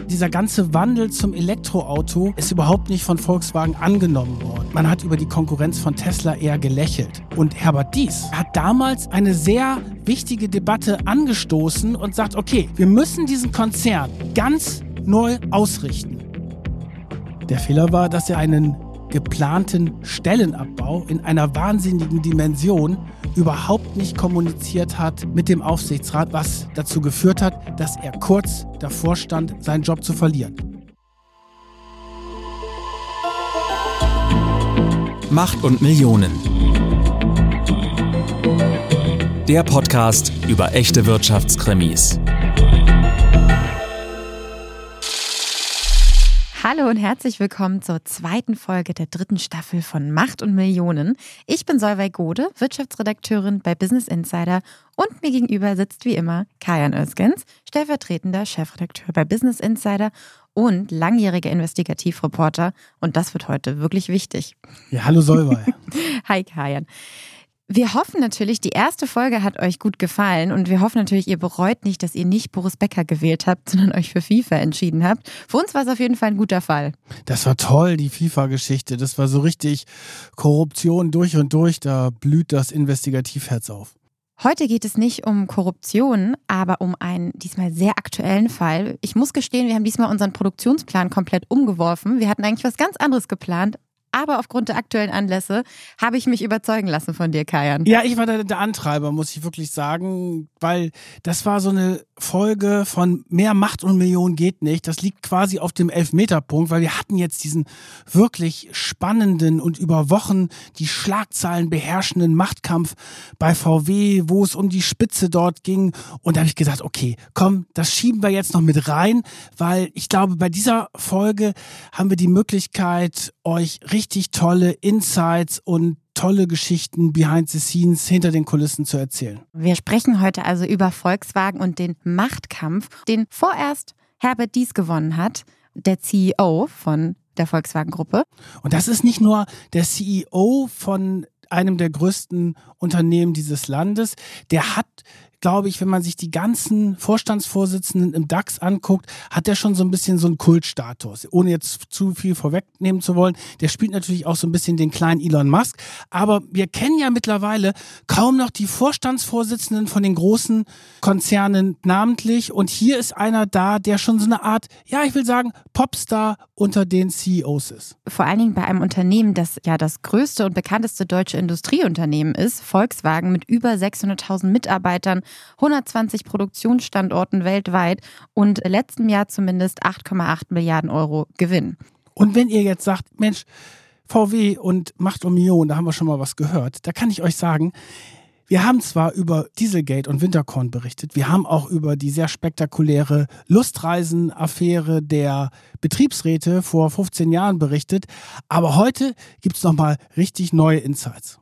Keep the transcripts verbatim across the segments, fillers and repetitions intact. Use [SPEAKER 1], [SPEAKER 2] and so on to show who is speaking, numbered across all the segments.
[SPEAKER 1] Dieser ganze Wandel zum Elektroauto ist überhaupt nicht von Volkswagen angenommen worden. Man hat über die Konkurrenz von Tesla eher gelächelt. Und Herbert Diess hat damals eine sehr wichtige Debatte angestoßen und sagt, okay, wir müssen diesen Konzern ganz neu ausrichten. Der Fehler war, dass er einen geplanten Stellenabbau in einer wahnsinnigen Dimension überhaupt nicht kommuniziert hat mit dem Aufsichtsrat, was dazu geführt hat, dass er kurz davor stand, seinen Job zu verlieren.
[SPEAKER 2] Macht und Millionen. Der Podcast über echte Wirtschaftskrimis.
[SPEAKER 3] Hallo und herzlich willkommen zur zweiten Folge der dritten Staffel von Macht und Millionen. Ich bin Solveig Gode, Wirtschaftsredakteurin bei Business Insider und mir gegenüber sitzt wie immer Kajan Özgens, stellvertretender Chefredakteur bei Business Insider und langjähriger Investigativreporter. Und das wird heute wirklich wichtig.
[SPEAKER 1] Ja, hallo Solveig.
[SPEAKER 3] Hi Kajan. Wir hoffen natürlich, die erste Folge hat euch gut gefallen und wir hoffen natürlich, ihr bereut nicht, dass ihr nicht Boris Becker gewählt habt, sondern euch für FIFA entschieden habt. Für uns war es auf jeden Fall ein guter Fall.
[SPEAKER 1] Das war toll, die FIFA-Geschichte. Das war so richtig Korruption durch und durch. Da blüht das Investigativherz auf.
[SPEAKER 3] Heute geht es nicht um Korruption, aber um einen diesmal sehr aktuellen Fall. Ich muss gestehen, wir haben diesmal unseren Produktionsplan komplett umgeworfen. Wir hatten eigentlich was ganz anderes geplant. Aber aufgrund der aktuellen Anlässe habe ich mich überzeugen lassen von dir, Kajan.
[SPEAKER 1] Ja, ich war der, der Antreiber, muss ich wirklich sagen, weil das war so eine Folge von mehr Macht und Millionen geht nicht. Das liegt quasi auf dem Elfmeterpunkt, weil wir hatten jetzt diesen wirklich spannenden und über Wochen die Schlagzeilen beherrschenden Machtkampf bei V W, wo es um die Spitze dort ging. Und da habe ich gesagt, okay, komm, das schieben wir jetzt noch mit rein, weil ich glaube, bei dieser Folge haben wir die Möglichkeit, euch richtig tolle Insights und tolle Geschichten behind the scenes, hinter den Kulissen zu erzählen.
[SPEAKER 3] Wir sprechen heute also über Volkswagen und den Machtkampf, den vorerst Herbert Diess gewonnen hat, der C E O von der Volkswagen-Gruppe.
[SPEAKER 1] Und das ist nicht nur der C E O von einem der größten Unternehmen dieses Landes, der hat, glaube ich, wenn man sich die ganzen Vorstandsvorsitzenden im DAX anguckt, hat der schon so ein bisschen so einen Kultstatus. Ohne jetzt zu viel vorwegnehmen zu wollen. Der spielt natürlich auch so ein bisschen den kleinen Elon Musk. Aber wir kennen ja mittlerweile kaum noch die Vorstandsvorsitzenden von den großen Konzernen namentlich. Und hier ist einer da, der schon so eine Art, ja, ich will sagen, Popstar unter den C E Os ist.
[SPEAKER 3] Vor allen Dingen bei einem Unternehmen, das ja das größte und bekannteste deutsche Industrieunternehmen ist, Volkswagen mit über sechshunderttausend Mitarbeitern, hundertzwanzig Produktionsstandorten weltweit und letztem Jahr zumindest acht Komma acht Milliarden Euro Gewinn.
[SPEAKER 1] Und wenn ihr jetzt sagt, Mensch, V W und Macht und Millionen, da haben wir schon mal was gehört, da kann ich euch sagen, wir haben zwar über Dieselgate und Winterkorn berichtet, wir haben auch über die sehr spektakuläre Lustreisen-Affäre der Betriebsräte vor fünfzehn Jahren berichtet, aber heute gibt es nochmal richtig neue Insights.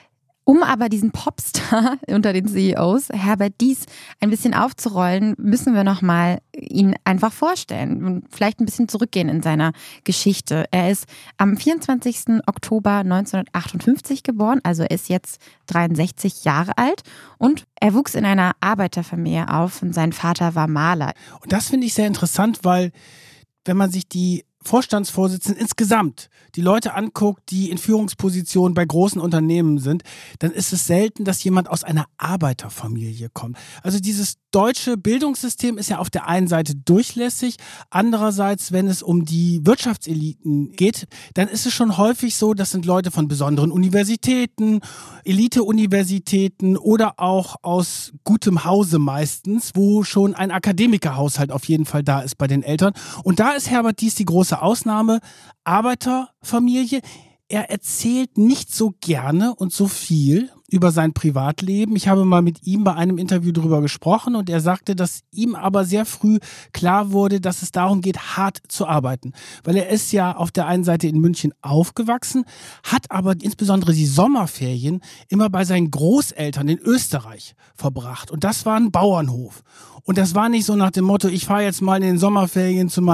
[SPEAKER 3] Um aber diesen Popstar unter den C E Os, Herbert Diess, ein bisschen aufzurollen, müssen wir nochmal ihn einfach vorstellen und vielleicht ein bisschen zurückgehen in seiner Geschichte. Er ist am vierundzwanzigsten Oktober neunzehnhundertachtundfünfzig geboren, also er ist jetzt dreiundsechzig Jahre alt und er wuchs in einer Arbeiterfamilie auf und sein Vater war Maler.
[SPEAKER 1] Und das finde ich sehr interessant, weil wenn man sich die Vorstandsvorsitzenden insgesamt die Leute anguckt, die in Führungspositionen bei großen Unternehmen sind, dann ist es selten, dass jemand aus einer Arbeiterfamilie kommt. Also dieses deutsche Bildungssystem ist ja auf der einen Seite durchlässig, andererseits, wenn es um die Wirtschaftseliten geht, dann ist es schon häufig so, das sind Leute von besonderen Universitäten, Elite-Universitäten oder auch aus gutem Hause meistens, wo schon ein Akademikerhaushalt auf jeden Fall da ist bei den Eltern. Und da ist Herbert Diess die große Ausnahme, Arbeiterfamilie. Er erzählt nicht so gerne und so viel über sein Privatleben. Ich habe mal mit ihm bei einem Interview darüber gesprochen und er sagte, dass ihm aber sehr früh klar wurde, dass es darum geht, hart zu arbeiten. Weil er ist ja auf der einen Seite in München aufgewachsen, hat aber insbesondere die Sommerferien immer bei seinen Großeltern in Österreich verbracht. Und das war ein Bauernhof. Und das war nicht so nach dem Motto, ich fahre jetzt mal in den Sommerferien zu meinen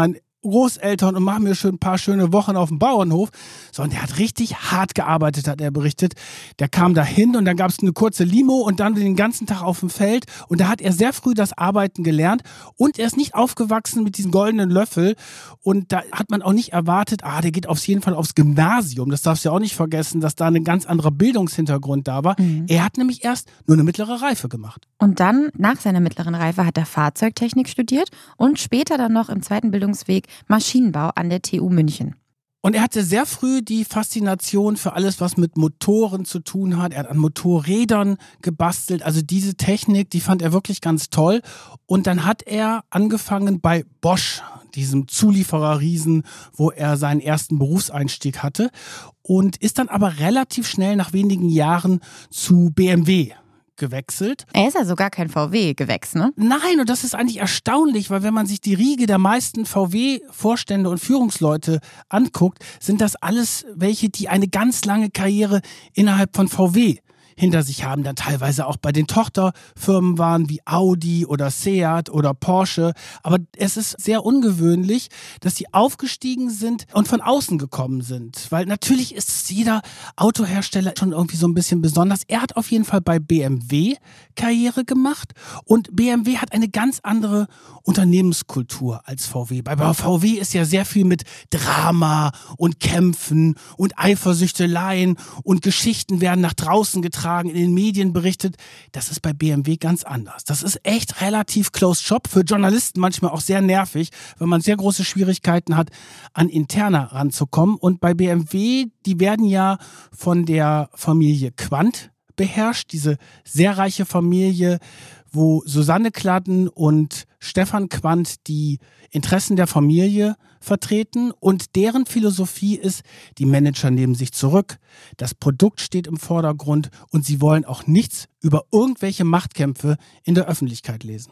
[SPEAKER 1] Großeltern und mache mir schön ein paar schöne Wochen auf dem Bauernhof. Sondern der hat richtig hart gearbeitet, hat er berichtet. Der kam da hin und dann gab es eine kurze Limo und dann den ganzen Tag auf dem Feld. Und da hat er sehr früh das Arbeiten gelernt. Und er ist nicht aufgewachsen mit diesem goldenen Löffel. Und da hat man auch nicht erwartet, ah, der geht auf jeden Fall aufs Gymnasium. Das darfst du ja auch nicht vergessen, dass da ein ganz anderer Bildungshintergrund da war. Mhm. Er hat nämlich erst nur eine mittlere Reife gemacht.
[SPEAKER 3] Und dann, nach seiner mittleren Reife, hat er Fahrzeugtechnik studiert und später dann noch im zweiten Bildungsweg Maschinenbau an der T U München.
[SPEAKER 1] Und er hatte sehr früh die Faszination für alles, was mit Motoren zu tun hat. Er hat an Motorrädern gebastelt. Also diese Technik, die fand er wirklich ganz toll. Und dann hat er angefangen bei Bosch, diesem Zuliefererriesen, wo er seinen ersten Berufseinstieg hatte. Und ist dann aber relativ schnell nach wenigen Jahren zu B M W gewechselt.
[SPEAKER 3] Er ist ja sogar kein V W-Gewächs, ne?
[SPEAKER 1] Nein, und das ist eigentlich erstaunlich, weil wenn man sich die Riege der meisten V W-Vorstände und Führungsleute anguckt, sind das alles welche, die eine ganz lange Karriere innerhalb von V W hinter sich haben, dann teilweise auch bei den Tochterfirmen waren wie Audi oder Seat oder Porsche. Aber es ist sehr ungewöhnlich, dass sie aufgestiegen sind und von außen gekommen sind. Weil natürlich ist jeder Autohersteller schon irgendwie so ein bisschen besonders. Er hat auf jeden Fall bei B M W Karriere gemacht und B M W hat eine ganz andere Unternehmenskultur als V W. Bei V W ist ja sehr viel mit Drama und Kämpfen und Eifersüchteleien und Geschichten werden nach draußen getragen, in den Medien berichtet. Das ist bei B M W ganz anders. Das ist echt relativ closed shop, für Journalisten manchmal auch sehr nervig, weil man sehr große Schwierigkeiten hat, an Interna ranzukommen. Und bei B M W, die werden ja von der Familie Quandt beherrscht, diese sehr reiche Familie, wo Susanne Kladden und Stefan Quandt die Interessen der Familie vertreten und deren Philosophie ist, die Manager nehmen sich zurück, das Produkt steht im Vordergrund und sie wollen auch nichts über irgendwelche Machtkämpfe in der Öffentlichkeit lesen.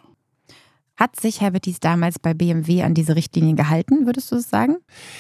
[SPEAKER 3] Hat sich Herbert Diess damals bei B M W an diese Richtlinien gehalten, würdest du es sagen?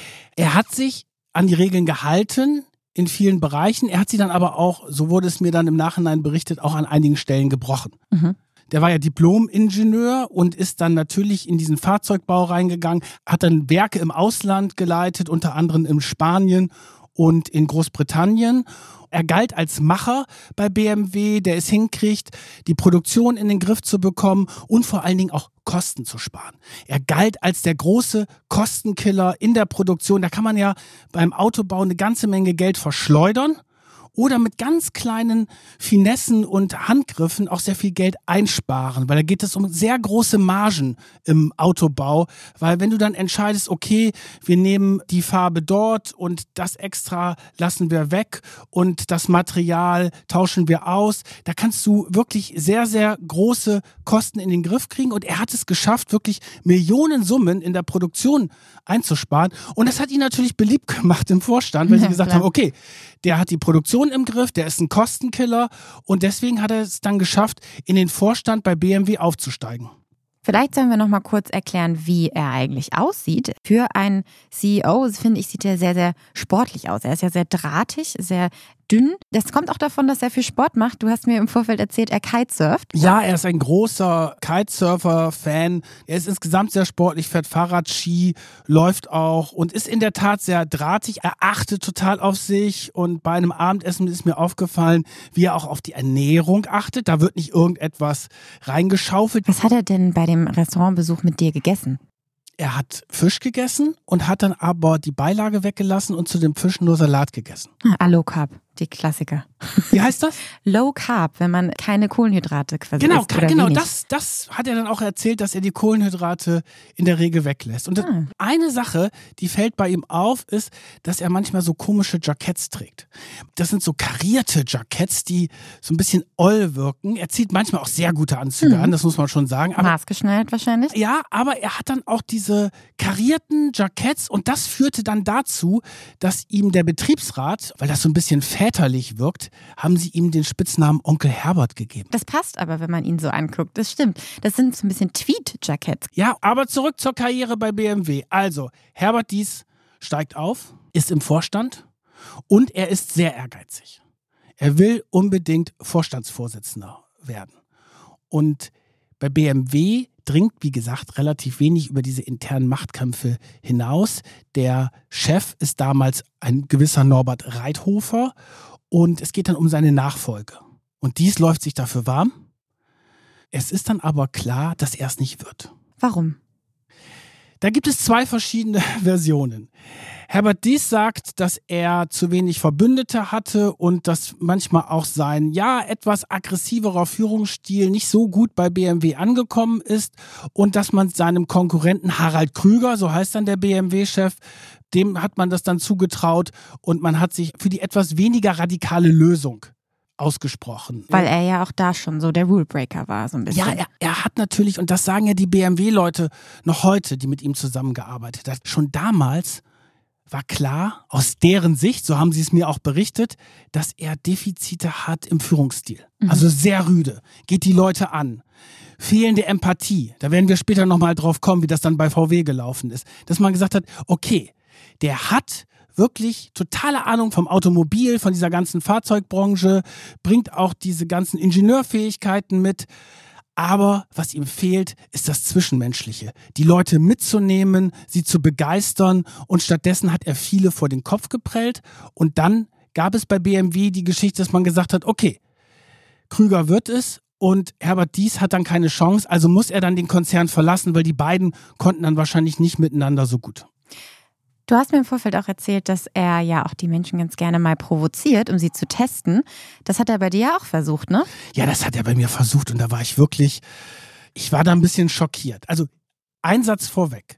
[SPEAKER 1] Er hat sich an die Regeln gehalten in vielen Bereichen, er hat sie dann aber auch, so wurde es mir dann im Nachhinein berichtet, auch an einigen Stellen gebrochen. Mhm. Der war ja Diplom-Ingenieur und ist dann natürlich in diesen Fahrzeugbau reingegangen, hat dann Werke im Ausland geleitet, unter anderem in Spanien und in Großbritannien. Er galt als Macher bei B M W, der es hinkriegt, die Produktion in den Griff zu bekommen und vor allen Dingen auch Kosten zu sparen. Er galt als der große Kostenkiller in der Produktion. Da kann man ja beim Autobau eine ganze Menge Geld verschleudern oder mit ganz kleinen Finessen und Handgriffen auch sehr viel Geld einsparen, weil da geht es um sehr große Margen im Autobau, weil wenn du dann entscheidest, okay, wir nehmen die Farbe dort und das extra lassen wir weg und das Material tauschen wir aus, da kannst du wirklich sehr, sehr große Kosten in den Griff kriegen und er hat es geschafft, wirklich Millionensummen in der Produktion einzusparen und das hat ihn natürlich beliebt gemacht im Vorstand, weil ja, sie gesagt klar. haben, okay, der hat die Produktion im Griff, der ist ein Kostenkiller und deswegen hat er es dann geschafft, in den Vorstand bei B M W aufzusteigen.
[SPEAKER 3] Vielleicht sollen wir noch mal kurz erklären, wie er eigentlich aussieht. Für einen C E O, finde ich, sieht er sehr, sehr sportlich aus. Er ist ja sehr drahtig, sehr dünn. Das kommt auch davon, dass er viel Sport macht. Du hast mir im Vorfeld erzählt, er kitesurft.
[SPEAKER 1] Ja, er ist ein großer Kitesurfer-Fan. Er ist insgesamt sehr sportlich, fährt Fahrrad, Ski, läuft auch und ist in der Tat sehr drahtig. Er achtet total auf sich und bei einem Abendessen ist mir aufgefallen, wie er auch auf die Ernährung achtet. Da wird nicht irgendetwas reingeschaufelt.
[SPEAKER 3] Was hat er denn bei dem Restaurantbesuch mit dir gegessen?
[SPEAKER 1] Er hat Fisch gegessen und hat dann aber die Beilage weggelassen und zu dem Fisch nur Salat gegessen.
[SPEAKER 3] Ah, Low Carb, die Klassiker.
[SPEAKER 1] Wie heißt das?
[SPEAKER 3] Low Carb, wenn man keine Kohlenhydrate quasi
[SPEAKER 1] genau,
[SPEAKER 3] isst oder
[SPEAKER 1] Genau,
[SPEAKER 3] wenig.
[SPEAKER 1] das, das hat er dann auch erzählt, dass er die Kohlenhydrate in der Regel weglässt. Und ah. eine Sache, die fällt bei ihm auf, ist, dass er manchmal so komische Jacketts trägt. Das sind so karierte Jacketts, die so ein bisschen oll wirken. Er zieht manchmal auch sehr gute Anzüge mhm. an, das muss man schon sagen. Aber,
[SPEAKER 3] maßgeschneidert wahrscheinlich.
[SPEAKER 1] Ja, aber er hat dann auch diese karierten Jacketts und das führte dann dazu, dass ihm der Betriebsrat, weil das so ein bisschen väterlich wirkt, haben sie ihm den Spitznamen Onkel Herbert gegeben.
[SPEAKER 3] Das passt aber, wenn man ihn so anguckt. Das stimmt. Das sind so ein bisschen Tweed-Jackets.
[SPEAKER 1] Ja, aber zurück zur Karriere bei B M W. Also, Herbert Diess steigt auf, ist im Vorstand und er ist sehr ehrgeizig. Er will unbedingt Vorstandsvorsitzender werden. Und bei B M W, dringt, wie gesagt, relativ wenig über diese internen Machtkämpfe hinaus. Der Chef ist damals ein gewisser Norbert Reithofer und es geht dann um seine Nachfolge. Und dies läuft sich dafür warm. Es ist dann aber klar, dass er es nicht wird.
[SPEAKER 3] Warum?
[SPEAKER 1] Da gibt es zwei verschiedene Versionen. Herbert Diess sagt, dass er zu wenig Verbündete hatte und dass manchmal auch sein, ja, etwas aggressiverer Führungsstil nicht so gut bei B M W angekommen ist und dass man seinem Konkurrenten Harald Krüger, so heißt dann der B M W-Chef, dem hat man das dann zugetraut und man hat sich für die etwas weniger radikale Lösung ausgesprochen.
[SPEAKER 3] Weil er ja auch da schon so der Rulebreaker war, so ein bisschen.
[SPEAKER 1] Ja, er, er hat natürlich, und das sagen ja die B M W-Leute noch heute, die mit ihm zusammengearbeitet haben, schon damals war klar, aus deren Sicht, so haben sie es mir auch berichtet, dass er Defizite hat im Führungsstil. Mhm. Also sehr rüde, geht die Leute an. Fehlende Empathie, da werden wir später nochmal drauf kommen, wie das dann bei V W gelaufen ist. Dass man gesagt hat, okay, der hat wirklich totale Ahnung vom Automobil, von dieser ganzen Fahrzeugbranche, bringt auch diese ganzen Ingenieurfähigkeiten mit. Aber was ihm fehlt, ist das Zwischenmenschliche. Die Leute mitzunehmen, sie zu begeistern und stattdessen hat er viele vor den Kopf geprellt. Und dann gab es bei B M W die Geschichte, dass man gesagt hat, okay, Krüger wird es und Herbert Diess hat dann keine Chance, also muss er dann den Konzern verlassen, weil die beiden konnten dann wahrscheinlich nicht miteinander so gut.
[SPEAKER 3] Du hast mir im Vorfeld auch erzählt, dass er ja auch die Menschen ganz gerne mal provoziert, um sie zu testen. Das hat er bei dir ja auch versucht, ne?
[SPEAKER 1] Ja, das hat er bei mir versucht und da war ich wirklich, ich war da ein bisschen schockiert. Also ein Satz vorweg.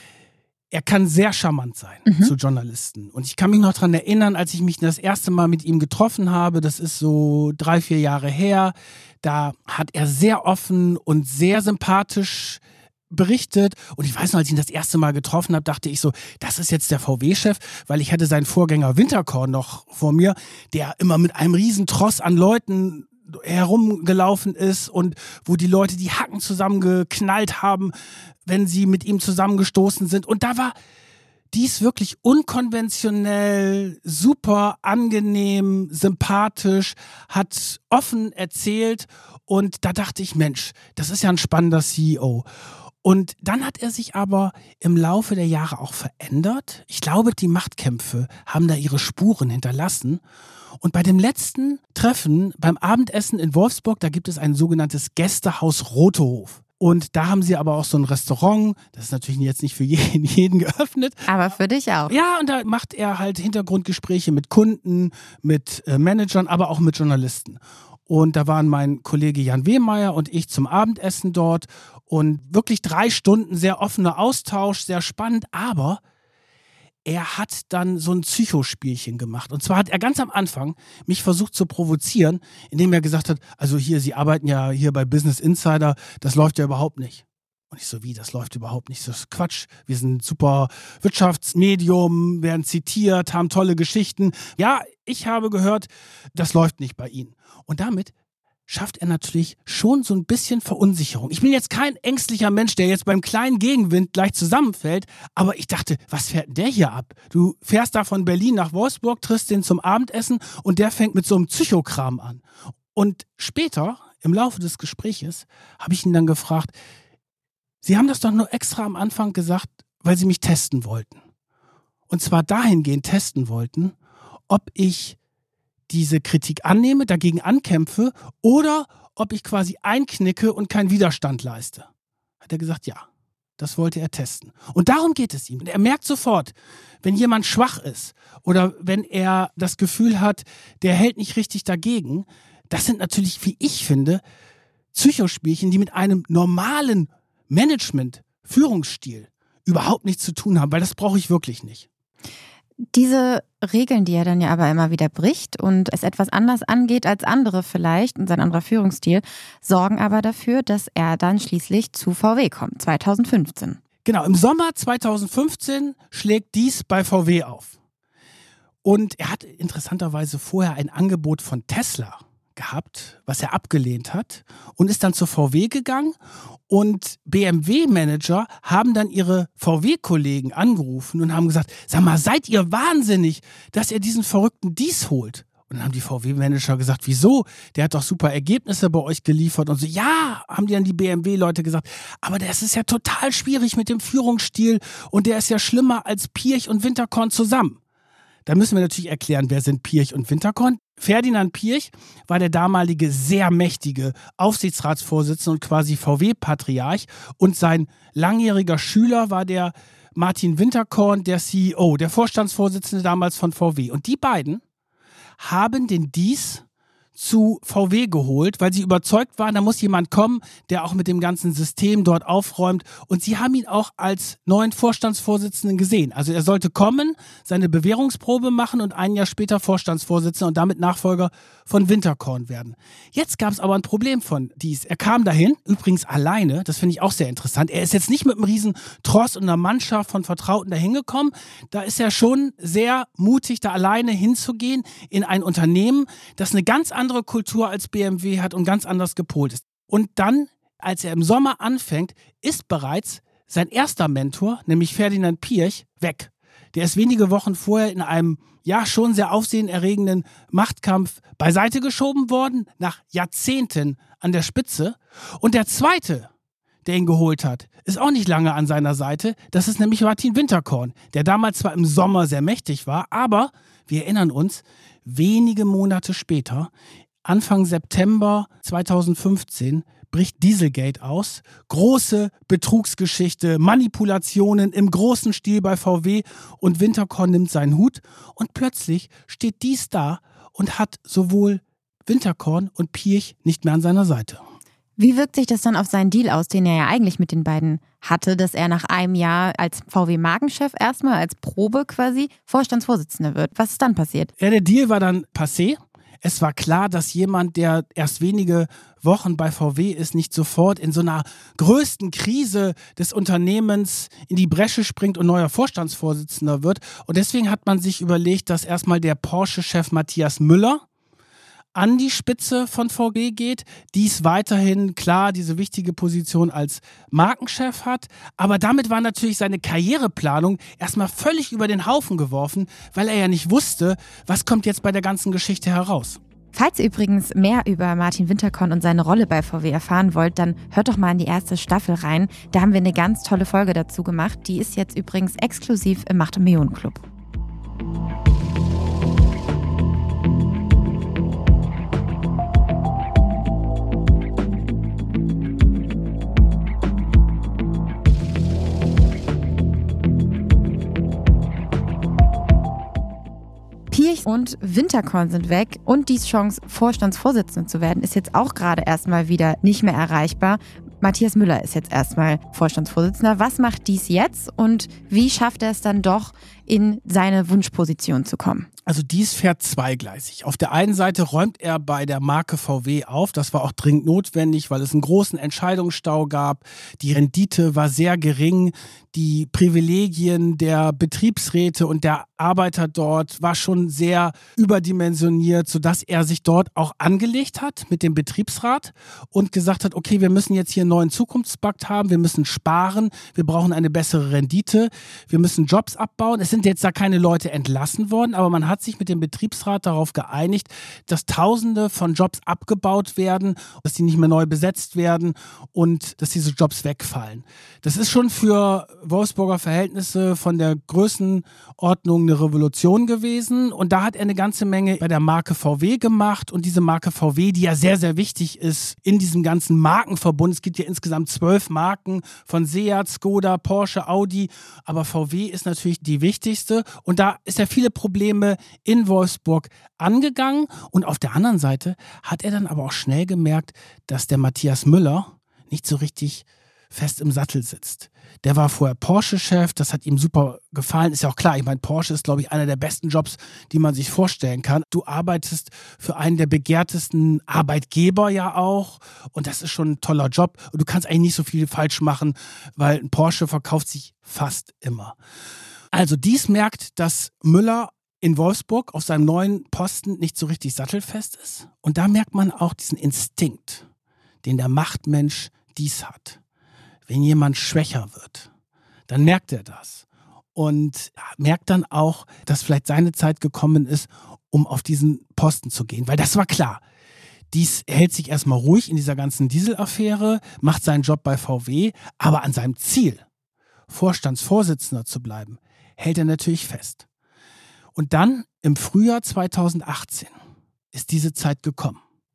[SPEAKER 1] Er kann sehr charmant sein mhm. zu Journalisten. Und ich kann mich noch daran erinnern, als ich mich das erste Mal mit ihm getroffen habe, das ist so drei, vier Jahre her, da hat er sehr offen und sehr sympathisch berichtet und ich weiß noch, als ich ihn das erste Mal getroffen habe, dachte ich so, das ist jetzt der V W-Chef, weil ich hatte seinen Vorgänger Winterkorn noch vor mir, der immer mit einem riesen Tross an Leuten herumgelaufen ist und wo die Leute die Hacken zusammengeknallt haben, wenn sie mit ihm zusammengestoßen sind und da war Diess wirklich unkonventionell, super angenehm, sympathisch, hat offen erzählt und da dachte ich, Mensch, das ist ja ein spannender C E O. Und dann hat er sich aber im Laufe der Jahre auch verändert. Ich glaube, die Machtkämpfe haben da ihre Spuren hinterlassen. Und bei dem letzten Treffen beim Abendessen in Wolfsburg, da gibt es ein sogenanntes Gästehaus Rotehof. Und da haben sie aber auch so ein Restaurant, das ist natürlich jetzt nicht für jeden, jeden geöffnet.
[SPEAKER 3] Aber für dich auch.
[SPEAKER 1] Ja, und da macht er halt Hintergrundgespräche mit Kunden, mit äh, Managern, aber auch mit Journalisten. Und da waren mein Kollege Jan Wehmeier und ich zum Abendessen dort. Und wirklich drei Stunden sehr offener Austausch, sehr spannend. Aber er hat dann so ein Psychospielchen gemacht. Und zwar hat er ganz am Anfang mich versucht zu provozieren, indem er gesagt hat, also hier, Sie arbeiten ja hier bei Business Insider, das läuft ja überhaupt nicht. Und ich so, wie, das läuft überhaupt nicht, das ist Quatsch. Wir sind ein super Wirtschaftsmedium, werden zitiert, haben tolle Geschichten. Ja, ich habe gehört, das läuft nicht bei Ihnen. Und damit schafft er natürlich schon so ein bisschen Verunsicherung. Ich bin jetzt kein ängstlicher Mensch, der jetzt beim kleinen Gegenwind gleich zusammenfällt, aber ich dachte, was fährt denn der hier ab? Du fährst da von Berlin nach Wolfsburg, triffst den zum Abendessen und der fängt mit so einem Psychokram an. Und später, im Laufe des Gespräches, habe ich ihn dann gefragt, Sie haben das doch nur extra am Anfang gesagt, weil Sie mich testen wollten. Und zwar dahingehend testen wollten, ob ich diese Kritik annehme, dagegen ankämpfe oder ob ich quasi einknicke und keinen Widerstand leiste. Hat er gesagt, ja, das wollte er testen. Und darum geht es ihm. Er merkt sofort, wenn jemand schwach ist oder wenn er das Gefühl hat, der hält nicht richtig dagegen, das sind natürlich, wie ich finde, Psychospielchen, die mit einem normalen Management, Führungsstil überhaupt nichts zu tun haben, weil das brauche ich wirklich nicht.
[SPEAKER 3] Diese Regeln, die er dann ja aber immer wieder bricht und es etwas anders angeht als andere vielleicht und sein anderer Führungsstil, sorgen aber dafür, dass er dann schließlich zu V W kommt, zweitausendfünfzehn.
[SPEAKER 1] Genau, im Sommer zweitausendfünfzehn schlägt Diess bei V W auf. Und er hat interessanterweise vorher ein Angebot von Tesla gehabt, was er abgelehnt hat und ist dann zur V W gegangen und B M W-Manager haben dann ihre V W-Kollegen angerufen und haben gesagt, sag mal, seid ihr wahnsinnig, dass ihr diesen verrückten Diess holt? Und dann haben die V W-Manager gesagt, wieso? Der hat doch super Ergebnisse bei euch geliefert. Und so, ja, haben die dann die B M W-Leute gesagt, aber das ist ja total schwierig mit dem Führungsstil und der ist ja schlimmer als Piëch und Winterkorn zusammen. Da müssen wir natürlich erklären, wer sind Piëch und Winterkorn. Ferdinand Piëch war der damalige sehr mächtige Aufsichtsratsvorsitzende und quasi V W-Patriarch und sein langjähriger Schüler war der Martin Winterkorn, der C E O, der Vorstandsvorsitzende damals von V W. Und die beiden haben den Diess zu V W geholt, weil sie überzeugt waren, da muss jemand kommen, der auch mit dem ganzen System dort aufräumt. Und sie haben ihn auch als neuen Vorstandsvorsitzenden gesehen. Also er sollte kommen, seine Bewährungsprobe machen und ein Jahr später Vorstandsvorsitzender und damit Nachfolger von Winterkorn werden. Jetzt gab es aber ein Problem von Diess. Er kam dahin, übrigens alleine, das finde ich auch sehr interessant. Er ist jetzt nicht mit einem riesen Tross und einer Mannschaft von Vertrauten dahin gekommen. Da ist er schon sehr mutig, da alleine hinzugehen in ein Unternehmen, das eine ganz andere Kultur als B M W hat und ganz anders gepolt ist. Und dann, als er im Sommer anfängt, ist bereits sein erster Mentor, nämlich Ferdinand Piëch, weg. Der ist wenige Wochen vorher in einem, ja, schon sehr aufsehenerregenden Machtkampf beiseite geschoben worden, nach Jahrzehnten an der Spitze. Und der zweite, der ihn geholt hat, ist auch nicht lange an seiner Seite. Das ist nämlich Martin Winterkorn, der damals zwar im Sommer sehr mächtig war, aber wir erinnern uns, wenige Monate später, Anfang September zweitausendfünfzehn, bricht Dieselgate aus. Große Betrugsgeschichte, Manipulationen im großen Stil bei V W und Winterkorn nimmt seinen Hut und plötzlich steht Diess da und hat sowohl Winterkorn und Piëch nicht mehr an seiner Seite.
[SPEAKER 3] Wie wirkt sich das dann auf seinen Deal aus, den er ja eigentlich mit den beiden hatte, dass er nach einem Jahr als V W-Markenchef erstmal als Probe quasi Vorstandsvorsitzender wird? Was ist dann passiert?
[SPEAKER 1] Ja, der Deal war dann passé. Es war klar, dass jemand, der erst wenige Wochen bei V W ist, nicht sofort in so einer größten Krise des Unternehmens in die Bresche springt und neuer Vorstandsvorsitzender wird. Und deswegen hat man sich überlegt, dass erstmal der Porsche-Chef Matthias Müller an die Spitze von V W geht, dies weiterhin klar diese wichtige Position als Markenchef hat, aber damit war natürlich seine Karriereplanung erstmal völlig über den Haufen geworfen, weil er ja nicht wusste, was kommt jetzt bei der ganzen Geschichte heraus.
[SPEAKER 3] Falls ihr übrigens mehr über Martin Winterkorn und seine Rolle bei V W erfahren wollt, dann hört doch mal in die erste Staffel rein. Da haben wir eine ganz tolle Folge dazu gemacht. Die ist jetzt übrigens exklusiv im Macht und Millionen Club. Piëch und Winterkorn sind weg und Diess Chance, Vorstandsvorsitzender zu werden, ist jetzt auch gerade erstmal wieder nicht mehr erreichbar. Matthias Müller ist jetzt erstmal Vorstandsvorsitzender. Was macht Diess jetzt und wie schafft er es dann doch, in seine Wunschposition zu kommen?
[SPEAKER 1] Also Diess fährt zweigleisig. Auf der einen Seite räumt er bei der Marke V W auf. Das war auch dringend notwendig, weil es einen großen Entscheidungsstau gab. Die Rendite war sehr gering. Die Privilegien der Betriebsräte und der Arbeiter dort war schon sehr überdimensioniert, sodass er sich dort auch angelegt hat mit dem Betriebsrat und gesagt hat, okay, wir müssen jetzt hier einen neuen Zukunftspakt haben, wir müssen sparen, wir brauchen eine bessere Rendite, wir müssen Jobs abbauen. Es sind jetzt da keine Leute entlassen worden, aber man hat sich mit dem Betriebsrat darauf geeinigt, dass Tausende von Jobs abgebaut werden, dass die nicht mehr neu besetzt werden und dass diese Jobs wegfallen. Das ist schon für Wolfsburger Verhältnisse von der Größenordnung eine Revolution gewesen und da hat er eine ganze Menge bei der Marke V W gemacht und diese Marke V W, die ja sehr, sehr wichtig ist in diesem ganzen Markenverbund. Es gibt ja insgesamt zwölf Marken von Seat, Skoda, Porsche, Audi, aber V W ist natürlich die wichtigste und da ist er viele Probleme in Wolfsburg angegangen und auf der anderen Seite hat er dann aber auch schnell gemerkt, dass der Matthias Müller nicht so richtig fest im Sattel sitzt. Der war vorher Porsche-Chef, das hat ihm super gefallen. Ist ja auch klar, ich meine, Porsche ist, glaube ich, einer der besten Jobs, die man sich vorstellen kann. Du arbeitest für einen der begehrtesten Arbeitgeber ja auch und das ist schon ein toller Job. Und du kannst eigentlich nicht so viel falsch machen, weil ein Porsche verkauft sich fast immer. Also Diess merkt, dass Müller in Wolfsburg auf seinem neuen Posten nicht so richtig sattelfest ist. Und da merkt man auch diesen Instinkt, den der Machtmensch Diess hat. Wenn jemand schwächer wird, dann merkt er das und merkt dann auch, dass vielleicht seine Zeit gekommen ist, um auf diesen Posten zu gehen, weil das war klar. Dies hält sich erstmal ruhig in dieser ganzen Dieselaffäre, macht seinen Job bei V W, aber an seinem Ziel, Vorstandsvorsitzender zu bleiben, hält er natürlich fest. Und dann im Frühjahr zweitausendachtzehn ist diese Zeit gekommen.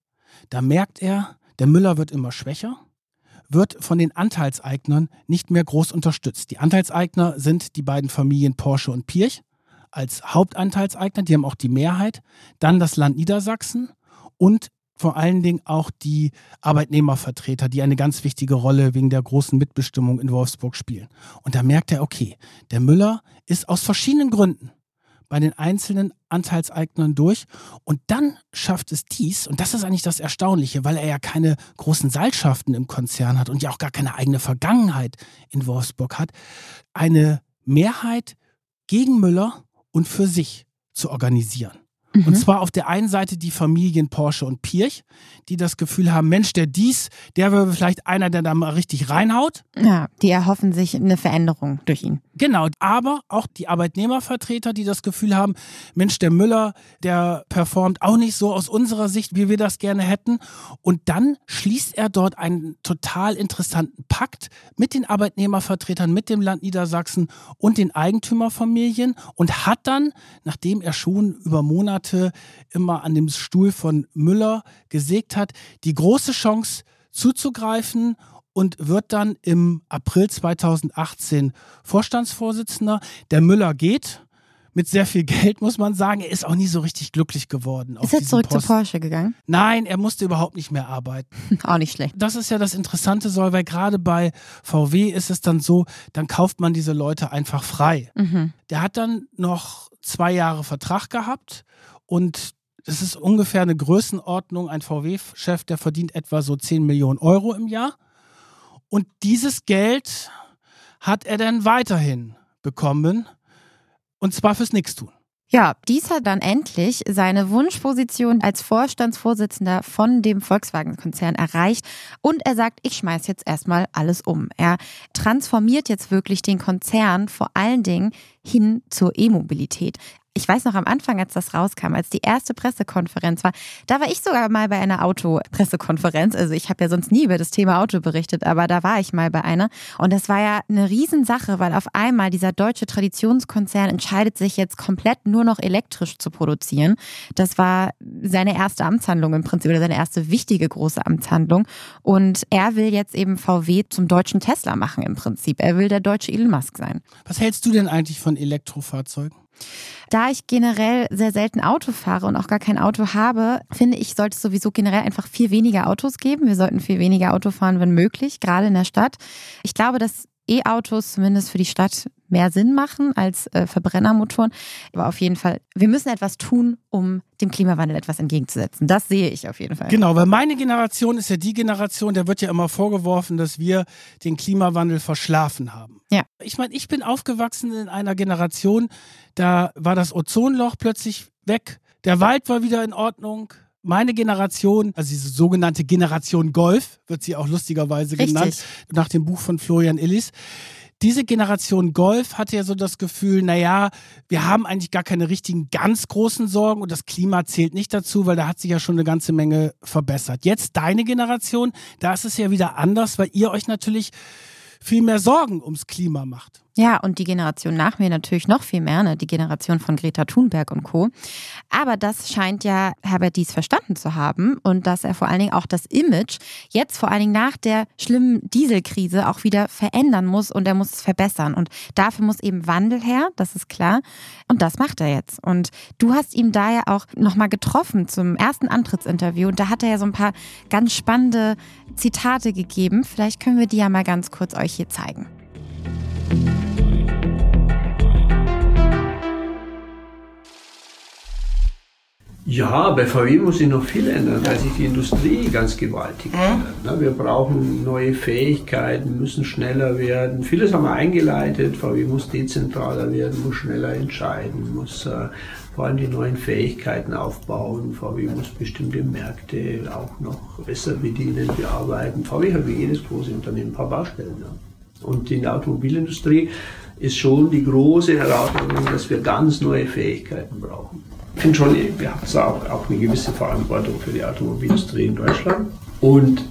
[SPEAKER 1] Da merkt er, der Müller wird immer schwächer, wird von den Anteilseignern nicht mehr groß unterstützt. Die Anteilseigner sind die beiden Familien Porsche und Pirch als Hauptanteilseigner, die haben auch die Mehrheit, dann das Land Niedersachsen und vor allen Dingen auch die Arbeitnehmervertreter, die eine ganz wichtige Rolle wegen der großen Mitbestimmung in Wolfsburg spielen. Und da merkt er, okay, der Müller ist aus verschiedenen Gründen bei den einzelnen Anteilseignern durch und dann schafft es dies, und das ist eigentlich das Erstaunliche, weil er ja keine großen Seilschaften im Konzern hat und ja auch gar keine eigene Vergangenheit in Wolfsburg hat, eine Mehrheit gegen Müller und für sich zu organisieren. Mhm. Und zwar auf der einen Seite die Familien Porsche und Pirch, die das Gefühl haben, Mensch, der Dies, der wäre vielleicht einer, der da mal richtig reinhaut.
[SPEAKER 3] Ja, die erhoffen sich eine Veränderung durch ihn.
[SPEAKER 1] Genau, aber auch die Arbeitnehmervertreter, die das Gefühl haben, Mensch, der Müller, der performt auch nicht so aus unserer Sicht, wie wir das gerne hätten. Und dann schließt er dort einen total interessanten Pakt mit den Arbeitnehmervertretern, mit dem Land Niedersachsen und den Eigentümerfamilien und hat dann, nachdem er schon über Monate immer an dem Stuhl von Müller gesägt hat, die große Chance zuzugreifen und wird dann im April zweitausendachtzehn Vorstandsvorsitzender. Der Müller geht mit sehr viel Geld, muss man sagen. Er ist auch nie so richtig glücklich geworden.
[SPEAKER 3] Ist er zurück Posten. zu Porsche gegangen?
[SPEAKER 1] Nein, er musste überhaupt nicht mehr arbeiten.
[SPEAKER 3] Auch nicht schlecht.
[SPEAKER 1] Das ist ja das Interessante, soll, weil gerade bei V W ist es dann so, dann kauft man diese Leute einfach frei. Mhm. Der hat dann noch zwei Jahre Vertrag gehabt und das ist ungefähr eine Größenordnung. Ein V W-Chef, der verdient etwa so zehn Millionen Euro im Jahr. Und dieses Geld hat er dann weiterhin bekommen, und zwar fürs Nichtstun.
[SPEAKER 3] Ja, dies hat dann endlich seine Wunschposition als Vorstandsvorsitzender von dem Volkswagen-Konzern erreicht und er sagt, ich schmeiß jetzt erstmal alles um. Er transformiert jetzt wirklich den Konzern vor allen Dingen hin zur E-Mobilität. Ich weiß noch am Anfang, als das rauskam, als die erste Pressekonferenz war, da war ich sogar mal bei einer Autopressekonferenz. Also ich habe ja sonst nie über das Thema Auto berichtet, aber da war ich mal bei einer. Und das war ja eine Riesensache, weil auf einmal dieser deutsche Traditionskonzern entscheidet sich jetzt komplett nur noch elektrisch zu produzieren. Das war seine erste Amtshandlung im Prinzip oder seine erste wichtige große Amtshandlung. Und er will jetzt eben V W zum deutschen Tesla machen im Prinzip. Er will der deutsche Elon Musk sein.
[SPEAKER 1] Was hältst du denn eigentlich von Elektrofahrzeugen?
[SPEAKER 3] Da ich generell sehr selten Auto fahre und auch gar kein Auto habe, finde ich, sollte es sowieso generell einfach viel weniger Autos geben. Wir sollten viel weniger Auto fahren, wenn möglich, gerade in der Stadt. Ich glaube, dass E-Autos zumindest für die Stadt mehr Sinn machen als äh, Verbrennermotoren. Aber auf jeden Fall, wir müssen etwas tun, um dem Klimawandel etwas entgegenzusetzen. Das sehe ich auf jeden Fall.
[SPEAKER 1] Genau, weil meine Generation ist ja die Generation, der wird ja immer vorgeworfen, dass wir den Klimawandel verschlafen haben.
[SPEAKER 3] Ja.
[SPEAKER 1] Ich meine, ich bin aufgewachsen in einer Generation, da war das Ozonloch plötzlich weg, der Wald war wieder in Ordnung. Meine Generation, also diese sogenannte Generation Golf, wird sie auch lustigerweise
[SPEAKER 3] Richtig.
[SPEAKER 1] genannt, nach dem Buch von Florian Illis. Diese Generation Golf hatte ja so das Gefühl, naja, wir haben eigentlich gar keine richtigen ganz großen Sorgen und das Klima zählt nicht dazu, weil da hat sich ja schon eine ganze Menge verbessert. Jetzt deine Generation, da ist es ja wieder anders, weil ihr euch natürlich viel mehr Sorgen ums Klima macht.
[SPEAKER 3] Ja, und die Generation nach mir natürlich noch viel mehr, ne? Die Generation von Greta Thunberg und Co. Aber das scheint ja Herbert Dies verstanden zu haben und dass er vor allen Dingen auch das Image jetzt vor allen Dingen nach der schlimmen Dieselkrise auch wieder verändern muss und er muss es verbessern. Und dafür muss eben Wandel her, das ist klar. Und das macht er jetzt. Und du hast ihn da ja auch nochmal getroffen zum ersten Antrittsinterview und da hat er ja so ein paar ganz spannende Zitate gegeben. Vielleicht können wir die ja mal ganz kurz euch hier zeigen.
[SPEAKER 4] Ja, bei V W muss sich noch viel ändern, weil sich die Industrie ganz gewaltig ändert. Wir brauchen neue Fähigkeiten, müssen schneller werden. Vieles haben wir eingeleitet. V W muss dezentraler werden, muss schneller entscheiden, muss äh, vor allem die neuen Fähigkeiten aufbauen. V W muss bestimmte Märkte auch noch besser bedienen, bearbeiten. V W hat wie jedes große Unternehmen ein paar Baustellen. Ja. Und in der Automobilindustrie ist schon die große Herausforderung, dass wir ganz neue Fähigkeiten brauchen. Ich finde schon, wir haben auch, auch eine gewisse Verantwortung für die Automobilindustrie in Deutschland. Und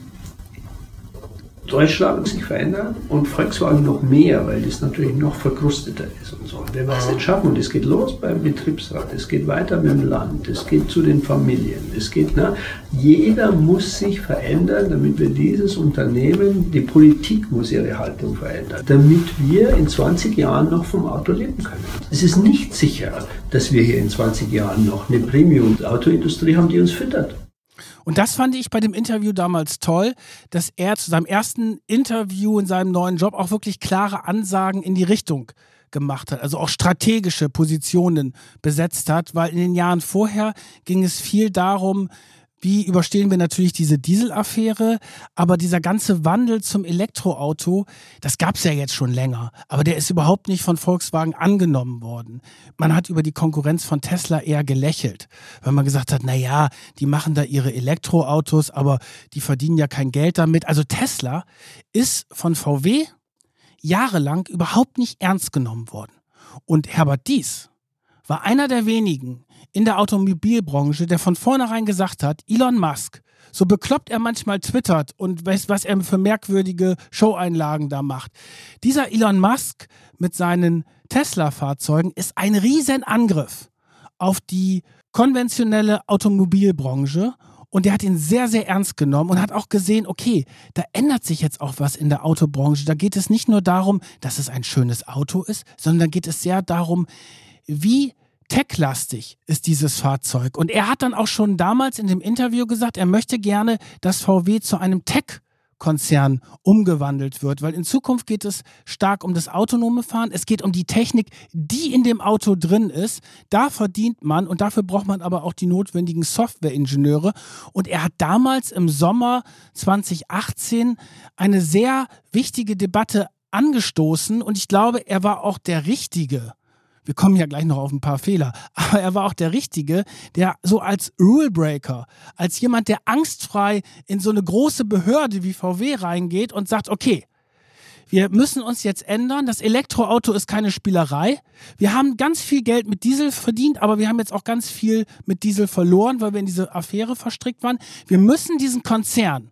[SPEAKER 4] Deutschland muss sich verändern und Volkswagen noch mehr, weil das natürlich noch verkrusteter ist und so. Und wenn wir es nicht schaffen, und es geht los beim Betriebsrat, es geht weiter mit dem Land, es geht zu den Familien, es geht, na, jeder muss sich verändern, damit wir dieses Unternehmen, die Politik muss ihre Haltung verändern, damit wir in zwanzig Jahren noch vom Auto leben können. Es ist nicht sicher, dass wir hier in zwanzig Jahren noch eine Premium-Autoindustrie haben, die uns füttert.
[SPEAKER 1] Und das fand ich bei dem Interview damals toll, dass er zu seinem ersten Interview in seinem neuen Job auch wirklich klare Ansagen in die Richtung gemacht hat, also auch strategische Positionen besetzt hat, weil in den Jahren vorher ging es viel darum, wie überstehen wir natürlich diese Dieselaffäre, aber dieser ganze Wandel zum Elektroauto, das gab es ja jetzt schon länger, aber der ist überhaupt nicht von Volkswagen angenommen worden. Man hat über die Konkurrenz von Tesla eher gelächelt, weil man gesagt hat, naja, die machen da ihre Elektroautos, aber die verdienen ja kein Geld damit. Also Tesla ist von V W jahrelang überhaupt nicht ernst genommen worden. Und Herbert Diess war einer der wenigen in der Automobilbranche, der von vornherein gesagt hat, Elon Musk, so bekloppt er manchmal twittert und weiß, was er für merkwürdige Showeinlagen da macht. Dieser Elon Musk mit seinen Tesla-Fahrzeugen ist ein Riesenangriff auf die konventionelle Automobilbranche. Und der hat ihn sehr, sehr ernst genommen und hat auch gesehen, okay, da ändert sich jetzt auch was in der Autobranche. Da geht es nicht nur darum, dass es ein schönes Auto ist, sondern da geht es sehr darum, wie techlastig ist dieses Fahrzeug. Und er hat dann auch schon damals in dem Interview gesagt, er möchte gerne, dass V W zu einem Tech-Konzern umgewandelt wird, weil in Zukunft geht es stark um das autonome Fahren. Es geht um die Technik, die in dem Auto drin ist. Da verdient man und dafür braucht man aber auch die notwendigen Softwareingenieure. Und er hat damals im Sommer zwanzig achtzehn eine sehr wichtige Debatte angestoßen und ich glaube, er war auch der Richtige. Wir kommen ja gleich noch auf ein paar Fehler, aber er war auch der Richtige, der so als Rulebreaker, als jemand, der angstfrei in so eine große Behörde wie V W reingeht und sagt, okay, wir müssen uns jetzt ändern, das Elektroauto ist keine Spielerei, wir haben ganz viel Geld mit Diesel verdient, aber wir haben jetzt auch ganz viel mit Diesel verloren, weil wir in diese Affäre verstrickt waren. Wir müssen diesen Konzern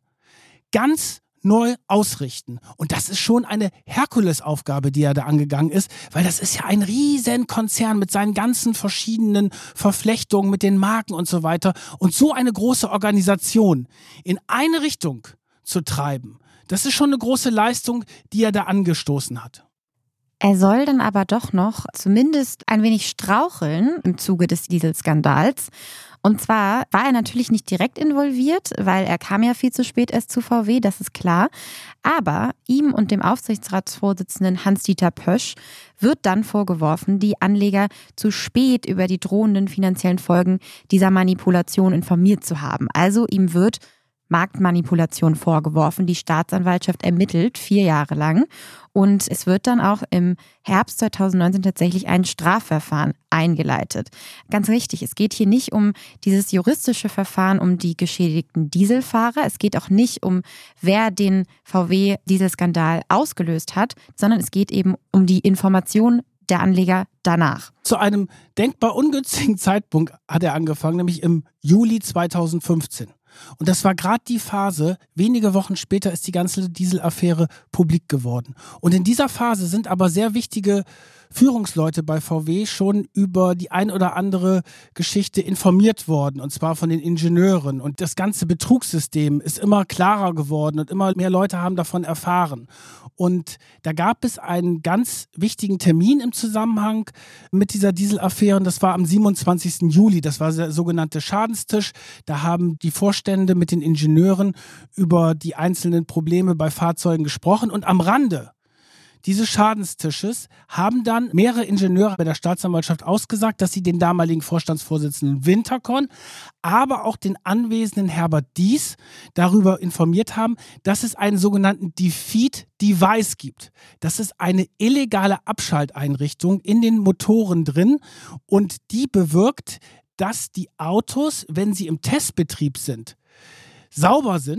[SPEAKER 1] ganz neu ausrichten. Und das ist schon eine Herkulesaufgabe, die er da angegangen ist, weil das ist ja ein riesen Konzern mit seinen ganzen verschiedenen Verflechtungen, mit den Marken und so weiter. Und so eine große Organisation in eine Richtung zu treiben, das ist schon eine große Leistung, die er da angestoßen hat.
[SPEAKER 3] Er soll dann aber doch noch zumindest ein wenig straucheln im Zuge des Dieselskandals. Und zwar war er natürlich nicht direkt involviert, weil er kam ja viel zu spät erst zu V W, das ist klar. Aber ihm und dem Aufsichtsratsvorsitzenden Hans-Dieter Pösch wird dann vorgeworfen, die Anleger zu spät über die drohenden finanziellen Folgen dieser Manipulation informiert zu haben. Also ihm wird Marktmanipulation vorgeworfen. Die Staatsanwaltschaft ermittelt vier Jahre lang und es wird dann auch im Herbst zweitausendneunzehn tatsächlich ein Strafverfahren eingeleitet. Ganz richtig, es geht hier nicht um dieses juristische Verfahren um die geschädigten Dieselfahrer. Es geht auch nicht um, wer den V W-Dieselskandal ausgelöst hat, sondern es geht eben um die Information der Anleger danach.
[SPEAKER 1] Zu einem denkbar ungünstigen Zeitpunkt hat er angefangen, nämlich im Juli zweitausendfünfzehn. Und das war gerade die Phase, wenige Wochen später ist die ganze Dieselaffäre publik geworden. Und in dieser Phase sind aber sehr wichtige Führungsleute bei V W schon über die ein oder andere Geschichte informiert worden, und zwar von den Ingenieuren. Und das ganze Betrugssystem ist immer klarer geworden und immer mehr Leute haben davon erfahren. Und da gab es einen ganz wichtigen Termin im Zusammenhang mit dieser Dieselaffäre, und das war am siebenundzwanzigsten Juli. Das war der sogenannte Schadenstisch. Da haben die Vorstände mit den Ingenieuren über die einzelnen Probleme bei Fahrzeugen gesprochen, und am Rande dieses Schadenstisches haben dann mehrere Ingenieure bei der Staatsanwaltschaft ausgesagt, dass sie den damaligen Vorstandsvorsitzenden Winterkorn, aber auch den anwesenden Herbert Diess darüber informiert haben, dass es einen sogenannten Defeat-Device gibt. Das ist eine illegale Abschalteinrichtung in den Motoren drin, und die bewirkt, dass die Autos, wenn sie im Testbetrieb sind, sauber sind,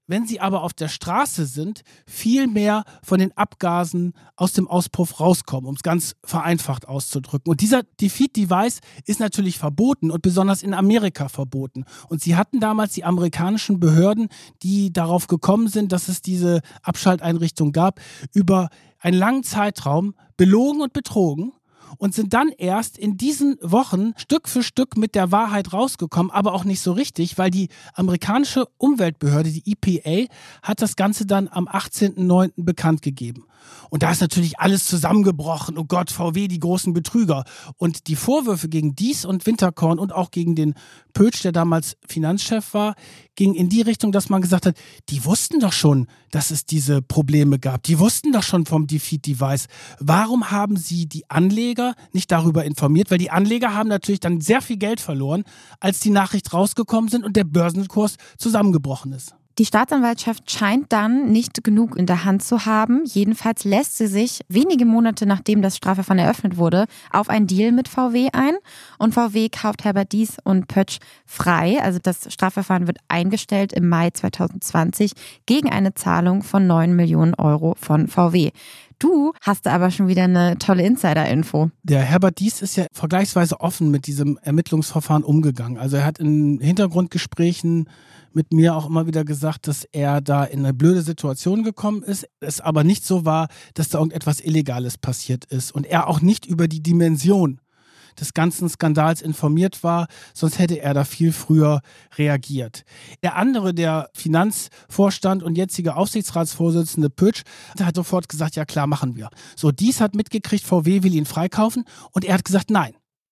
[SPEAKER 1] wenn sie aber auf der Straße sind, viel mehr von den Abgasen aus dem Auspuff rauskommen, um es ganz vereinfacht auszudrücken. Und dieser Defeat-Device ist natürlich verboten und besonders in Amerika verboten. Und sie hatten damals die amerikanischen Behörden, die darauf gekommen sind, dass es diese Abschalteinrichtung gab, über einen langen Zeitraum belogen und betrogen. Und sind dann erst in diesen Wochen Stück für Stück mit der Wahrheit rausgekommen, aber auch nicht so richtig, weil die amerikanische Umweltbehörde, die E P A, hat das Ganze dann am achtzehnten neunten bekannt gegeben. Und da ist natürlich alles zusammengebrochen. Oh Gott, V W, die großen Betrüger. Und die Vorwürfe gegen Diess und Winterkorn und auch gegen den Pötsch, der damals Finanzchef war, gingen in die Richtung, dass man gesagt hat, die wussten doch schon, dass es diese Probleme gab. Die wussten doch schon vom Defeat-Device. Warum haben sie die Anleger nicht darüber informiert? Weil die Anleger haben natürlich dann sehr viel Geld verloren, als die Nachricht rausgekommen sind und der Börsenkurs zusammengebrochen ist.
[SPEAKER 3] Die Staatsanwaltschaft scheint dann nicht genug in der Hand zu haben. Jedenfalls lässt sie sich wenige Monate nachdem das Strafverfahren eröffnet wurde, auf einen Deal mit V W ein. Und V W kauft Herbert Diess und Pötsch frei. Also das Strafverfahren wird eingestellt im Mai zweitausendzwanzig gegen eine Zahlung von neun Millionen Euro von V W. Du hast aber schon wieder eine tolle Insider-Info.
[SPEAKER 1] Der Herbert Diess ist ja vergleichsweise offen mit diesem Ermittlungsverfahren umgegangen. Also er hat in Hintergrundgesprächen mit mir auch immer wieder gesagt, dass er da in eine blöde Situation gekommen ist, es aber nicht so war, dass da irgendetwas Illegales passiert ist und er auch nicht über die Dimension des ganzen Skandals informiert war, sonst hätte er da viel früher reagiert. Der andere, der Finanzvorstand und jetzige Aufsichtsratsvorsitzende Pötsch, hat sofort gesagt, ja klar, machen wir. So, Diess hat mitgekriegt, V W will ihn freikaufen und er hat gesagt, nein,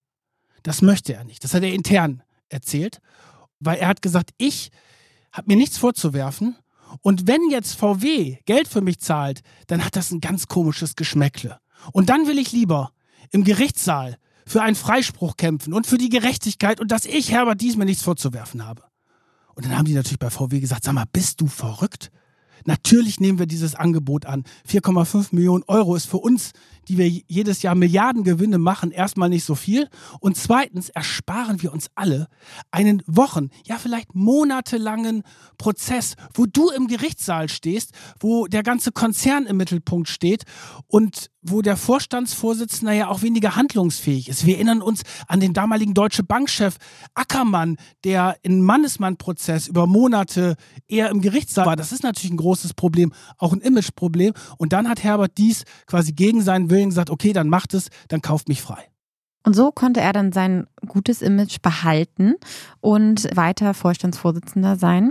[SPEAKER 1] das möchte er nicht. Das hat er intern erzählt, weil er hat gesagt, ich habe mir nichts vorzuwerfen und wenn jetzt V W Geld für mich zahlt, dann hat das ein ganz komisches Geschmäckle. Und dann will ich lieber im Gerichtssaal für einen Freispruch kämpfen und für die Gerechtigkeit und dass ich Herbert Diess mir nichts vorzuwerfen habe. Und dann haben die natürlich bei V W gesagt, sag mal, bist du verrückt? Natürlich nehmen wir dieses Angebot an. vier Komma fünf Millionen Euro ist für uns, die wir jedes Jahr Milliarden Gewinne machen, erstmal nicht so viel. Und zweitens ersparen wir uns alle einen Wochen, ja vielleicht monatelangen Prozess, wo du im Gerichtssaal stehst, wo der ganze Konzern im Mittelpunkt steht und wo der Vorstandsvorsitzende ja auch weniger handlungsfähig ist. Wir erinnern uns an den damaligen Deutsche Bank-Chef Ackermann, der im Mannesmann-Prozess über Monate eher im Gerichtssaal war. Das ist natürlich ein großes Problem, auch ein Imageproblem. Und dann hat Herbert Diess quasi gegen seinen Willen gesagt, okay, dann macht es, dann kauft mich frei.
[SPEAKER 3] Und so konnte er dann sein gutes Image behalten und weiter Vorstandsvorsitzender sein.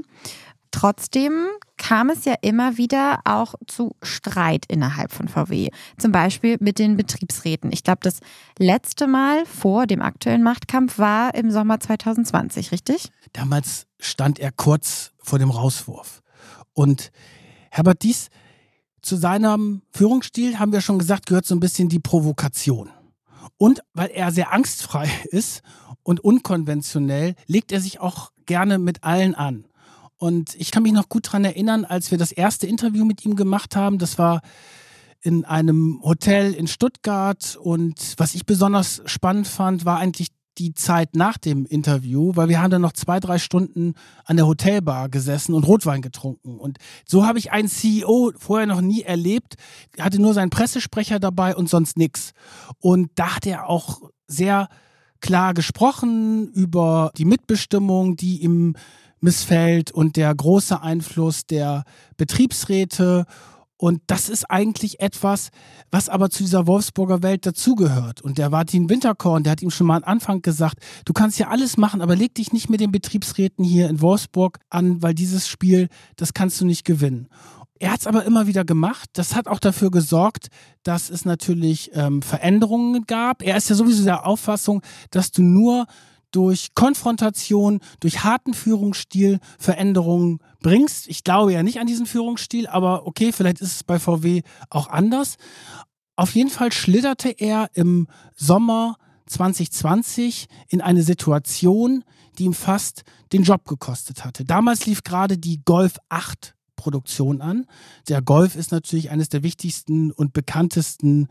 [SPEAKER 3] Trotzdem kam es ja immer wieder auch zu Streit innerhalb von V W. Zum Beispiel mit den Betriebsräten. Ich glaube, das letzte Mal vor dem aktuellen Machtkampf war im Sommer zweitausendzwanzig, richtig?
[SPEAKER 1] Damals stand er kurz vor dem Rauswurf. Und Herbert Diess, zu seinem Führungsstil, haben wir schon gesagt, gehört so ein bisschen die Provokation. Und weil er sehr angstfrei ist und unkonventionell, legt er sich auch gerne mit allen an. Und ich kann mich noch gut daran erinnern, als wir das erste Interview mit ihm gemacht haben. Das war in einem Hotel in Stuttgart. Und was ich besonders spannend fand, war eigentlich die Zeit nach dem Interview, weil wir haben dann noch zwei, drei Stunden an der Hotelbar gesessen und Rotwein getrunken. Und so habe ich einen C E O vorher noch nie erlebt. Er hatte nur seinen Pressesprecher dabei und sonst nichts. Und da hat er auch sehr klar gesprochen über die Mitbestimmung, die ihm missfällt und der große Einfluss der Betriebsräte. Und das ist eigentlich etwas, was aber zu dieser Wolfsburger Welt dazugehört. Und der Martin Winterkorn, der hat ihm schon mal am Anfang gesagt, du kannst ja alles machen, aber leg dich nicht mit den Betriebsräten hier in Wolfsburg an, weil dieses Spiel, das kannst du nicht gewinnen. Er hat es aber immer wieder gemacht. Das hat auch dafür gesorgt, dass es natürlich ähm, Veränderungen gab. Er ist ja sowieso der Auffassung, dass du nur durch Konfrontation, durch harten Führungsstil Veränderungen bringst. Ich glaube ja nicht an diesen Führungsstil, aber okay, vielleicht ist es bei V W auch anders. Auf jeden Fall schlitterte er im Sommer zwanzig zwanzig in eine Situation, die ihm fast den Job gekostet hatte. Damals lief gerade die Golf acht Produktion an. Der Golf ist natürlich eines der wichtigsten und bekanntesten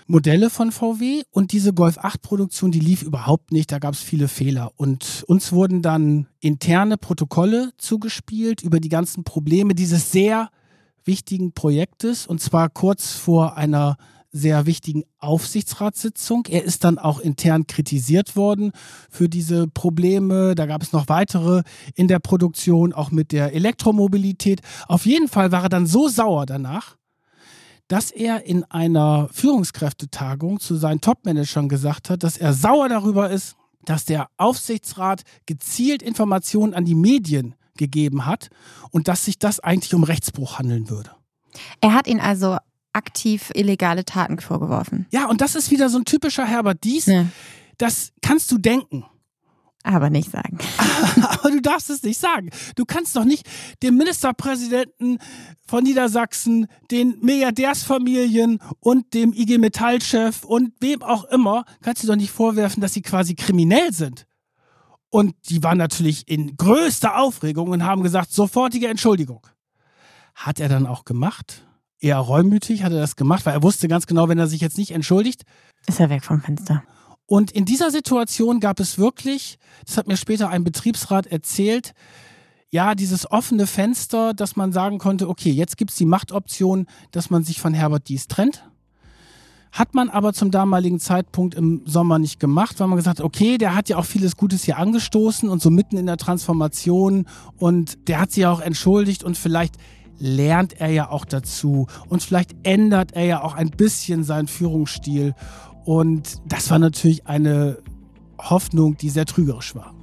[SPEAKER 1] Modelle von V W und diese Golf acht Produktion, die lief überhaupt nicht, da gab es viele Fehler und uns wurden dann interne Protokolle zugespielt über die ganzen Probleme dieses sehr wichtigen Projektes und zwar kurz vor einer sehr wichtigen Aufsichtsratssitzung. Er ist dann auch intern kritisiert worden für diese Probleme. Da gab es noch weitere in der Produktion, auch mit der Elektromobilität. Auf jeden Fall war er dann so sauer danach, dass er in einer Führungskräftetagung zu seinen Topmanagern gesagt hat, dass er sauer darüber ist, dass der Aufsichtsrat gezielt Informationen an die Medien gegeben hat und dass sich das eigentlich um Rechtsbruch handeln würde.
[SPEAKER 3] Er hat ihn also aktiv illegale Taten vorgeworfen.
[SPEAKER 1] Ja, und das ist wieder so ein typischer Herbert Diess.
[SPEAKER 3] Ja.
[SPEAKER 1] Das kannst du denken.
[SPEAKER 3] Aber nicht sagen.
[SPEAKER 1] Aber du darfst es nicht sagen. Du kannst doch nicht dem Ministerpräsidenten von Niedersachsen, den Milliardärsfamilien und dem I G Metall-Chef und wem auch immer, kannst du doch nicht vorwerfen, dass sie quasi kriminell sind. Und die waren natürlich in größter Aufregung und haben gesagt, sofortige Entschuldigung. Hat er dann auch gemacht? Eher reumütig hat er das gemacht, weil er wusste ganz genau, wenn er sich jetzt nicht entschuldigt,
[SPEAKER 3] ist er weg vom Fenster.
[SPEAKER 1] Und in dieser Situation gab es wirklich, das hat mir später ein Betriebsrat erzählt, ja, dieses offene Fenster, dass man sagen konnte, okay, jetzt gibt es die Machtoption, dass man sich von Herbert Diess trennt. Hat man aber zum damaligen Zeitpunkt im Sommer nicht gemacht, weil man gesagt hat, okay, der hat ja auch vieles Gutes hier angestoßen und so mitten in der Transformation und der hat sich ja auch entschuldigt und vielleicht lernt er ja auch dazu und vielleicht ändert er ja auch ein bisschen seinen Führungsstil. Und das war natürlich eine Hoffnung, die sehr trügerisch war.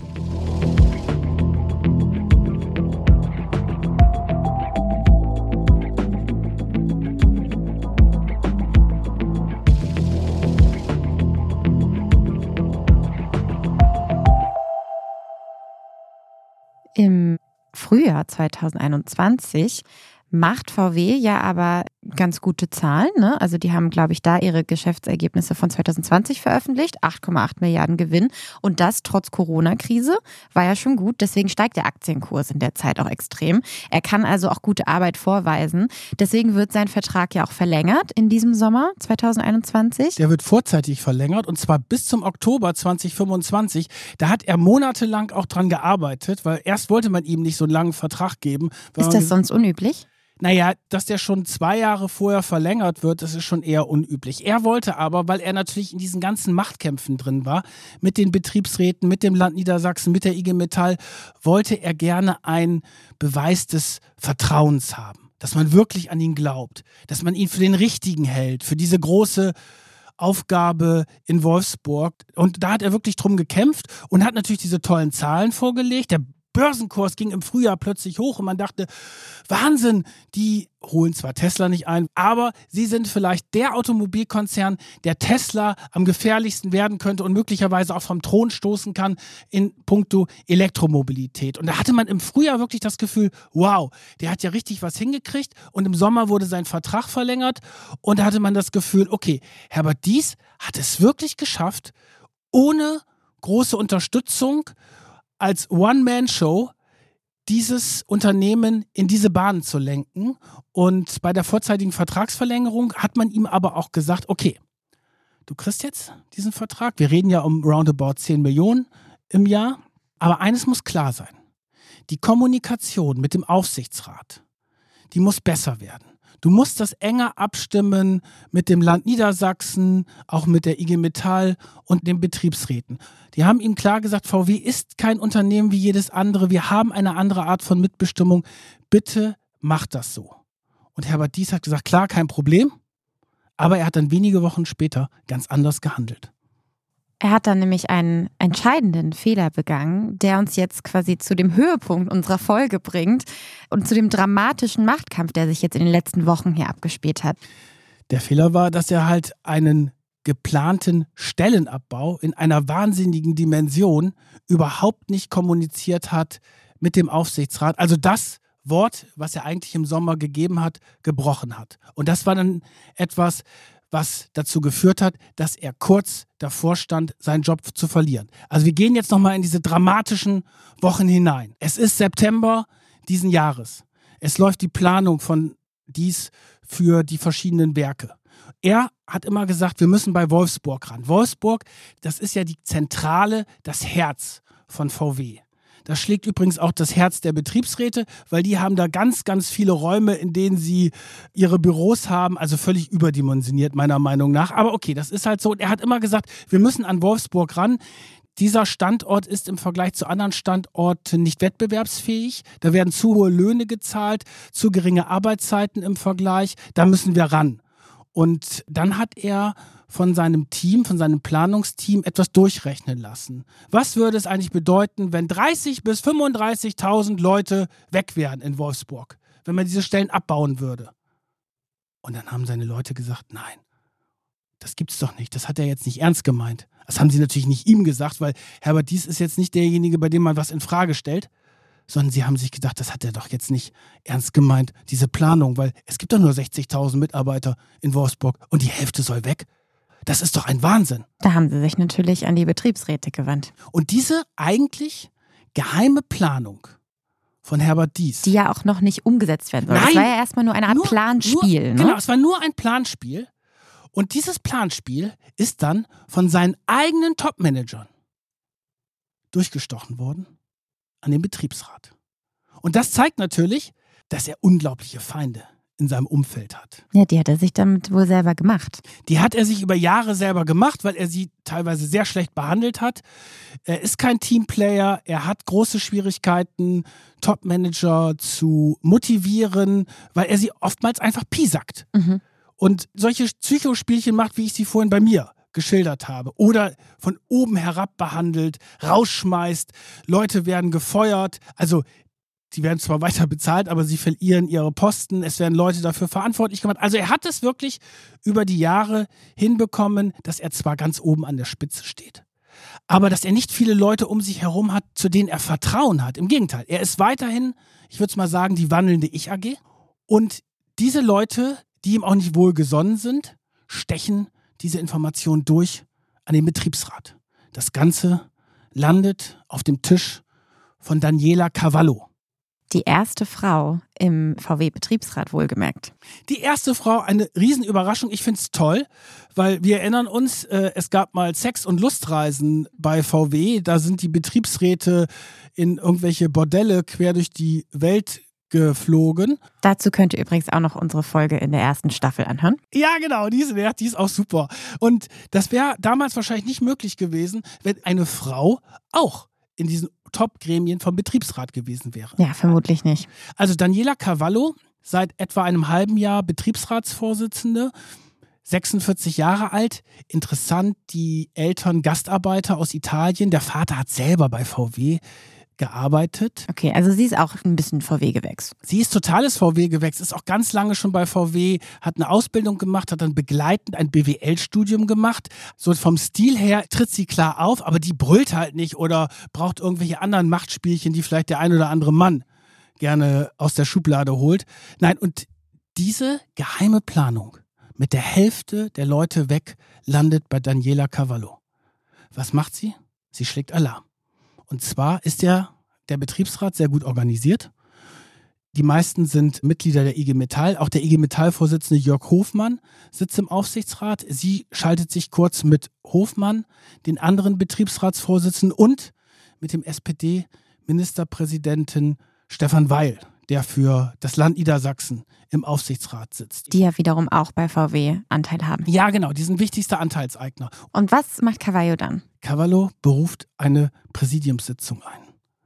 [SPEAKER 3] Im Frühjahr zweitausendeinundzwanzig macht V W ja aber ganz gute Zahlen, ne? Also die haben, glaube ich, da ihre Geschäftsergebnisse von zweitausendzwanzig veröffentlicht, acht Komma acht Milliarden Gewinn und das trotz Corona-Krise, war ja schon gut, deswegen steigt der Aktienkurs in der Zeit auch extrem. Er kann also auch gute Arbeit vorweisen, deswegen wird sein Vertrag ja auch verlängert in diesem Sommer zweitausendeinundzwanzig.
[SPEAKER 1] Der wird vorzeitig verlängert und zwar bis zum Oktober zweitausendfünfundzwanzig. Da hat er monatelang auch dran gearbeitet, weil erst wollte man ihm nicht so einen langen Vertrag geben.
[SPEAKER 3] Ist das sonst unüblich?
[SPEAKER 1] Naja, dass der schon zwei Jahre vorher verlängert wird, das ist schon eher unüblich. Er wollte aber, weil er natürlich in diesen ganzen Machtkämpfen drin war, mit den Betriebsräten, mit dem Land Niedersachsen, mit der I G Metall, wollte er gerne einen Beweis des Vertrauens haben. Dass man wirklich an ihn glaubt, dass man ihn für den Richtigen hält, für diese große Aufgabe in Wolfsburg. Und da hat er wirklich drum gekämpft und hat natürlich diese tollen Zahlen vorgelegt. Der Börsenkurs ging im Frühjahr plötzlich hoch und man dachte, Wahnsinn, die holen zwar Tesla nicht ein, aber sie sind vielleicht der Automobilkonzern, der Tesla am gefährlichsten werden könnte und möglicherweise auch vom Thron stoßen kann in puncto Elektromobilität. Und da hatte man im Frühjahr wirklich das Gefühl, wow, der hat ja richtig was hingekriegt und im Sommer wurde sein Vertrag verlängert und da hatte man das Gefühl, okay, Herbert Diess hat es wirklich geschafft, ohne große Unterstützung als One-Man-Show dieses Unternehmen in diese Bahnen zu lenken. Und bei der vorzeitigen Vertragsverlängerung hat man ihm aber auch gesagt, okay, du kriegst jetzt diesen Vertrag. Wir reden ja um roundabout zehn Millionen im Jahr. Aber eines muss klar sein. Die Kommunikation mit dem Aufsichtsrat, die muss besser werden. Du musst das enger abstimmen mit dem Land Niedersachsen, auch mit der I G Metall und den Betriebsräten. Die haben ihm klar gesagt, V W ist kein Unternehmen wie jedes andere. Wir haben eine andere Art von Mitbestimmung. Bitte macht das so. Und Herbert Diess hat gesagt, klar, kein Problem. Aber er hat dann wenige Wochen später ganz anders gehandelt.
[SPEAKER 3] Er hat dann nämlich einen entscheidenden Fehler begangen, der uns jetzt quasi zu dem Höhepunkt unserer Folge bringt und zu dem dramatischen Machtkampf, der sich jetzt in den letzten Wochen hier abgespielt hat.
[SPEAKER 1] Der Fehler war, dass er halt einen geplanten Stellenabbau in einer wahnsinnigen Dimension überhaupt nicht kommuniziert hat mit dem Aufsichtsrat. Also das Wort, was er eigentlich im Sommer gegeben hat, gebrochen hat. Und das war dann etwas, was dazu geführt hat, dass er kurz davor stand, seinen Job zu verlieren. Also wir gehen jetzt nochmal in diese dramatischen Wochen hinein. Es ist September diesen Jahres. Es läuft die Planung von Diess für die verschiedenen Werke. Er hat immer gesagt, wir müssen bei Wolfsburg ran. Wolfsburg, das ist ja die Zentrale, das Herz von V W. Da schlägt übrigens auch das Herz der Betriebsräte, weil die haben da ganz, ganz viele Räume, in denen sie ihre Büros haben, also völlig überdimensioniert meiner Meinung nach. Aber okay, das ist halt so. Und er hat immer gesagt, wir müssen an Wolfsburg ran. Dieser Standort ist im Vergleich zu anderen Standorten nicht wettbewerbsfähig. Da werden zu hohe Löhne gezahlt, zu geringe Arbeitszeiten im Vergleich. Da müssen wir ran. Und dann hat er von seinem Team, von seinem Planungsteam etwas durchrechnen lassen. Was würde es eigentlich bedeuten, wenn dreißig bis fünfunddreißigtausend Leute weg wären in Wolfsburg, wenn man diese Stellen abbauen würde? Und dann haben seine Leute gesagt, nein, das gibt's doch nicht, das hat er jetzt nicht ernst gemeint. Das haben sie natürlich nicht ihm gesagt, weil Herbert Diess ist jetzt nicht derjenige, bei dem man was in Frage stellt, sondern sie haben sich gedacht, das hat er doch jetzt nicht ernst gemeint, diese Planung, weil es gibt doch nur sechzigtausend Mitarbeiter in Wolfsburg und die Hälfte soll weg. Das ist doch ein Wahnsinn.
[SPEAKER 3] Da haben sie sich natürlich an die Betriebsräte gewandt.
[SPEAKER 1] Und diese eigentlich geheime Planung von Herbert Diess,
[SPEAKER 3] die ja auch noch nicht umgesetzt werden soll.
[SPEAKER 1] Nein,
[SPEAKER 3] das war ja erstmal nur eine Art
[SPEAKER 1] nur,
[SPEAKER 3] Planspiel.
[SPEAKER 1] Nur,
[SPEAKER 3] ne?
[SPEAKER 1] Genau, es war nur ein Planspiel. Und dieses Planspiel ist dann von seinen eigenen Top-Managern durchgestochen worden an den Betriebsrat. Und das zeigt natürlich, dass er unglaubliche Feinde in seinem Umfeld hat.
[SPEAKER 3] Ja, die hat er sich damit wohl selber gemacht.
[SPEAKER 1] Die hat er sich über Jahre selber gemacht, weil er sie teilweise sehr schlecht behandelt hat. Er ist kein Teamplayer, er hat große Schwierigkeiten, Top-Manager zu motivieren, weil er sie oftmals einfach piesackt.
[SPEAKER 3] Mhm.
[SPEAKER 1] Und solche Psychospielchen macht, wie ich sie vorhin bei mir geschildert habe. Oder von oben herab behandelt, rausschmeißt, Leute werden gefeuert. Also die werden zwar weiter bezahlt, aber sie verlieren ihre Posten. Es werden Leute dafür verantwortlich gemacht. Also er hat es wirklich über die Jahre hinbekommen, dass er zwar ganz oben an der Spitze steht, aber dass er nicht viele Leute um sich herum hat, zu denen er Vertrauen hat. Im Gegenteil, er ist weiterhin, ich würde es mal sagen, die wandelnde Ich-A G. Und diese Leute, die ihm auch nicht wohlgesonnen sind, stechen diese Information durch an den Betriebsrat. Das Ganze landet auf dem Tisch von Daniela Cavallo.
[SPEAKER 3] Die erste Frau im V W-Betriebsrat, wohlgemerkt.
[SPEAKER 1] Die erste Frau, eine Riesenüberraschung. Ich finde es toll, weil wir erinnern uns, äh, es gab mal Sex- und Lustreisen bei V W. Da sind die Betriebsräte in irgendwelche Bordelle quer durch die Welt geflogen.
[SPEAKER 3] Dazu könnt ihr übrigens auch noch unsere Folge in der ersten Staffel anhören.
[SPEAKER 1] Ja, genau, die ist, die ist auch super. Und das wäre damals wahrscheinlich nicht möglich gewesen, wenn eine Frau auch in diesen Top-Gremien vom Betriebsrat gewesen wäre.
[SPEAKER 3] Ja, vermutlich nicht.
[SPEAKER 1] Also Daniela Cavallo, seit etwa einem halben Jahr Betriebsratsvorsitzende, sechsundvierzig Jahre alt. Interessant, die Eltern Gastarbeiter aus Italien. Der Vater hat selber bei V W gearbeitet.
[SPEAKER 3] Okay, also sie ist auch ein bisschen V W-Gewächs.
[SPEAKER 1] Sie ist totales V W-Gewächs, ist auch ganz lange schon bei V W, hat eine Ausbildung gemacht, hat dann begleitend ein B W L-Studium gemacht. So vom Stil her tritt sie klar auf, aber die brüllt halt nicht oder braucht irgendwelche anderen Machtspielchen, die vielleicht der ein oder andere Mann gerne aus der Schublade holt. Nein, und diese geheime Planung mit der Hälfte der Leute weg landet bei Daniela Cavallo. Was macht sie? Sie schlägt Alarm. Und zwar ist der, der Betriebsrat sehr gut organisiert. Die meisten sind Mitglieder der I G Metall. Auch der I G Metall-Vorsitzende Jörg Hofmann sitzt im Aufsichtsrat. Sie schaltet sich kurz mit Hofmann, den anderen Betriebsratsvorsitzenden und mit dem S P D-Ministerpräsidenten Stefan Weil, der für das Land Niedersachsen im Aufsichtsrat sitzt.
[SPEAKER 3] Die ja wiederum auch bei V W Anteil haben.
[SPEAKER 1] Ja, genau, die sind wichtigster Anteilseigner.
[SPEAKER 3] Und was macht Cavallo dann?
[SPEAKER 1] Cavallo beruft eine Präsidiumssitzung ein.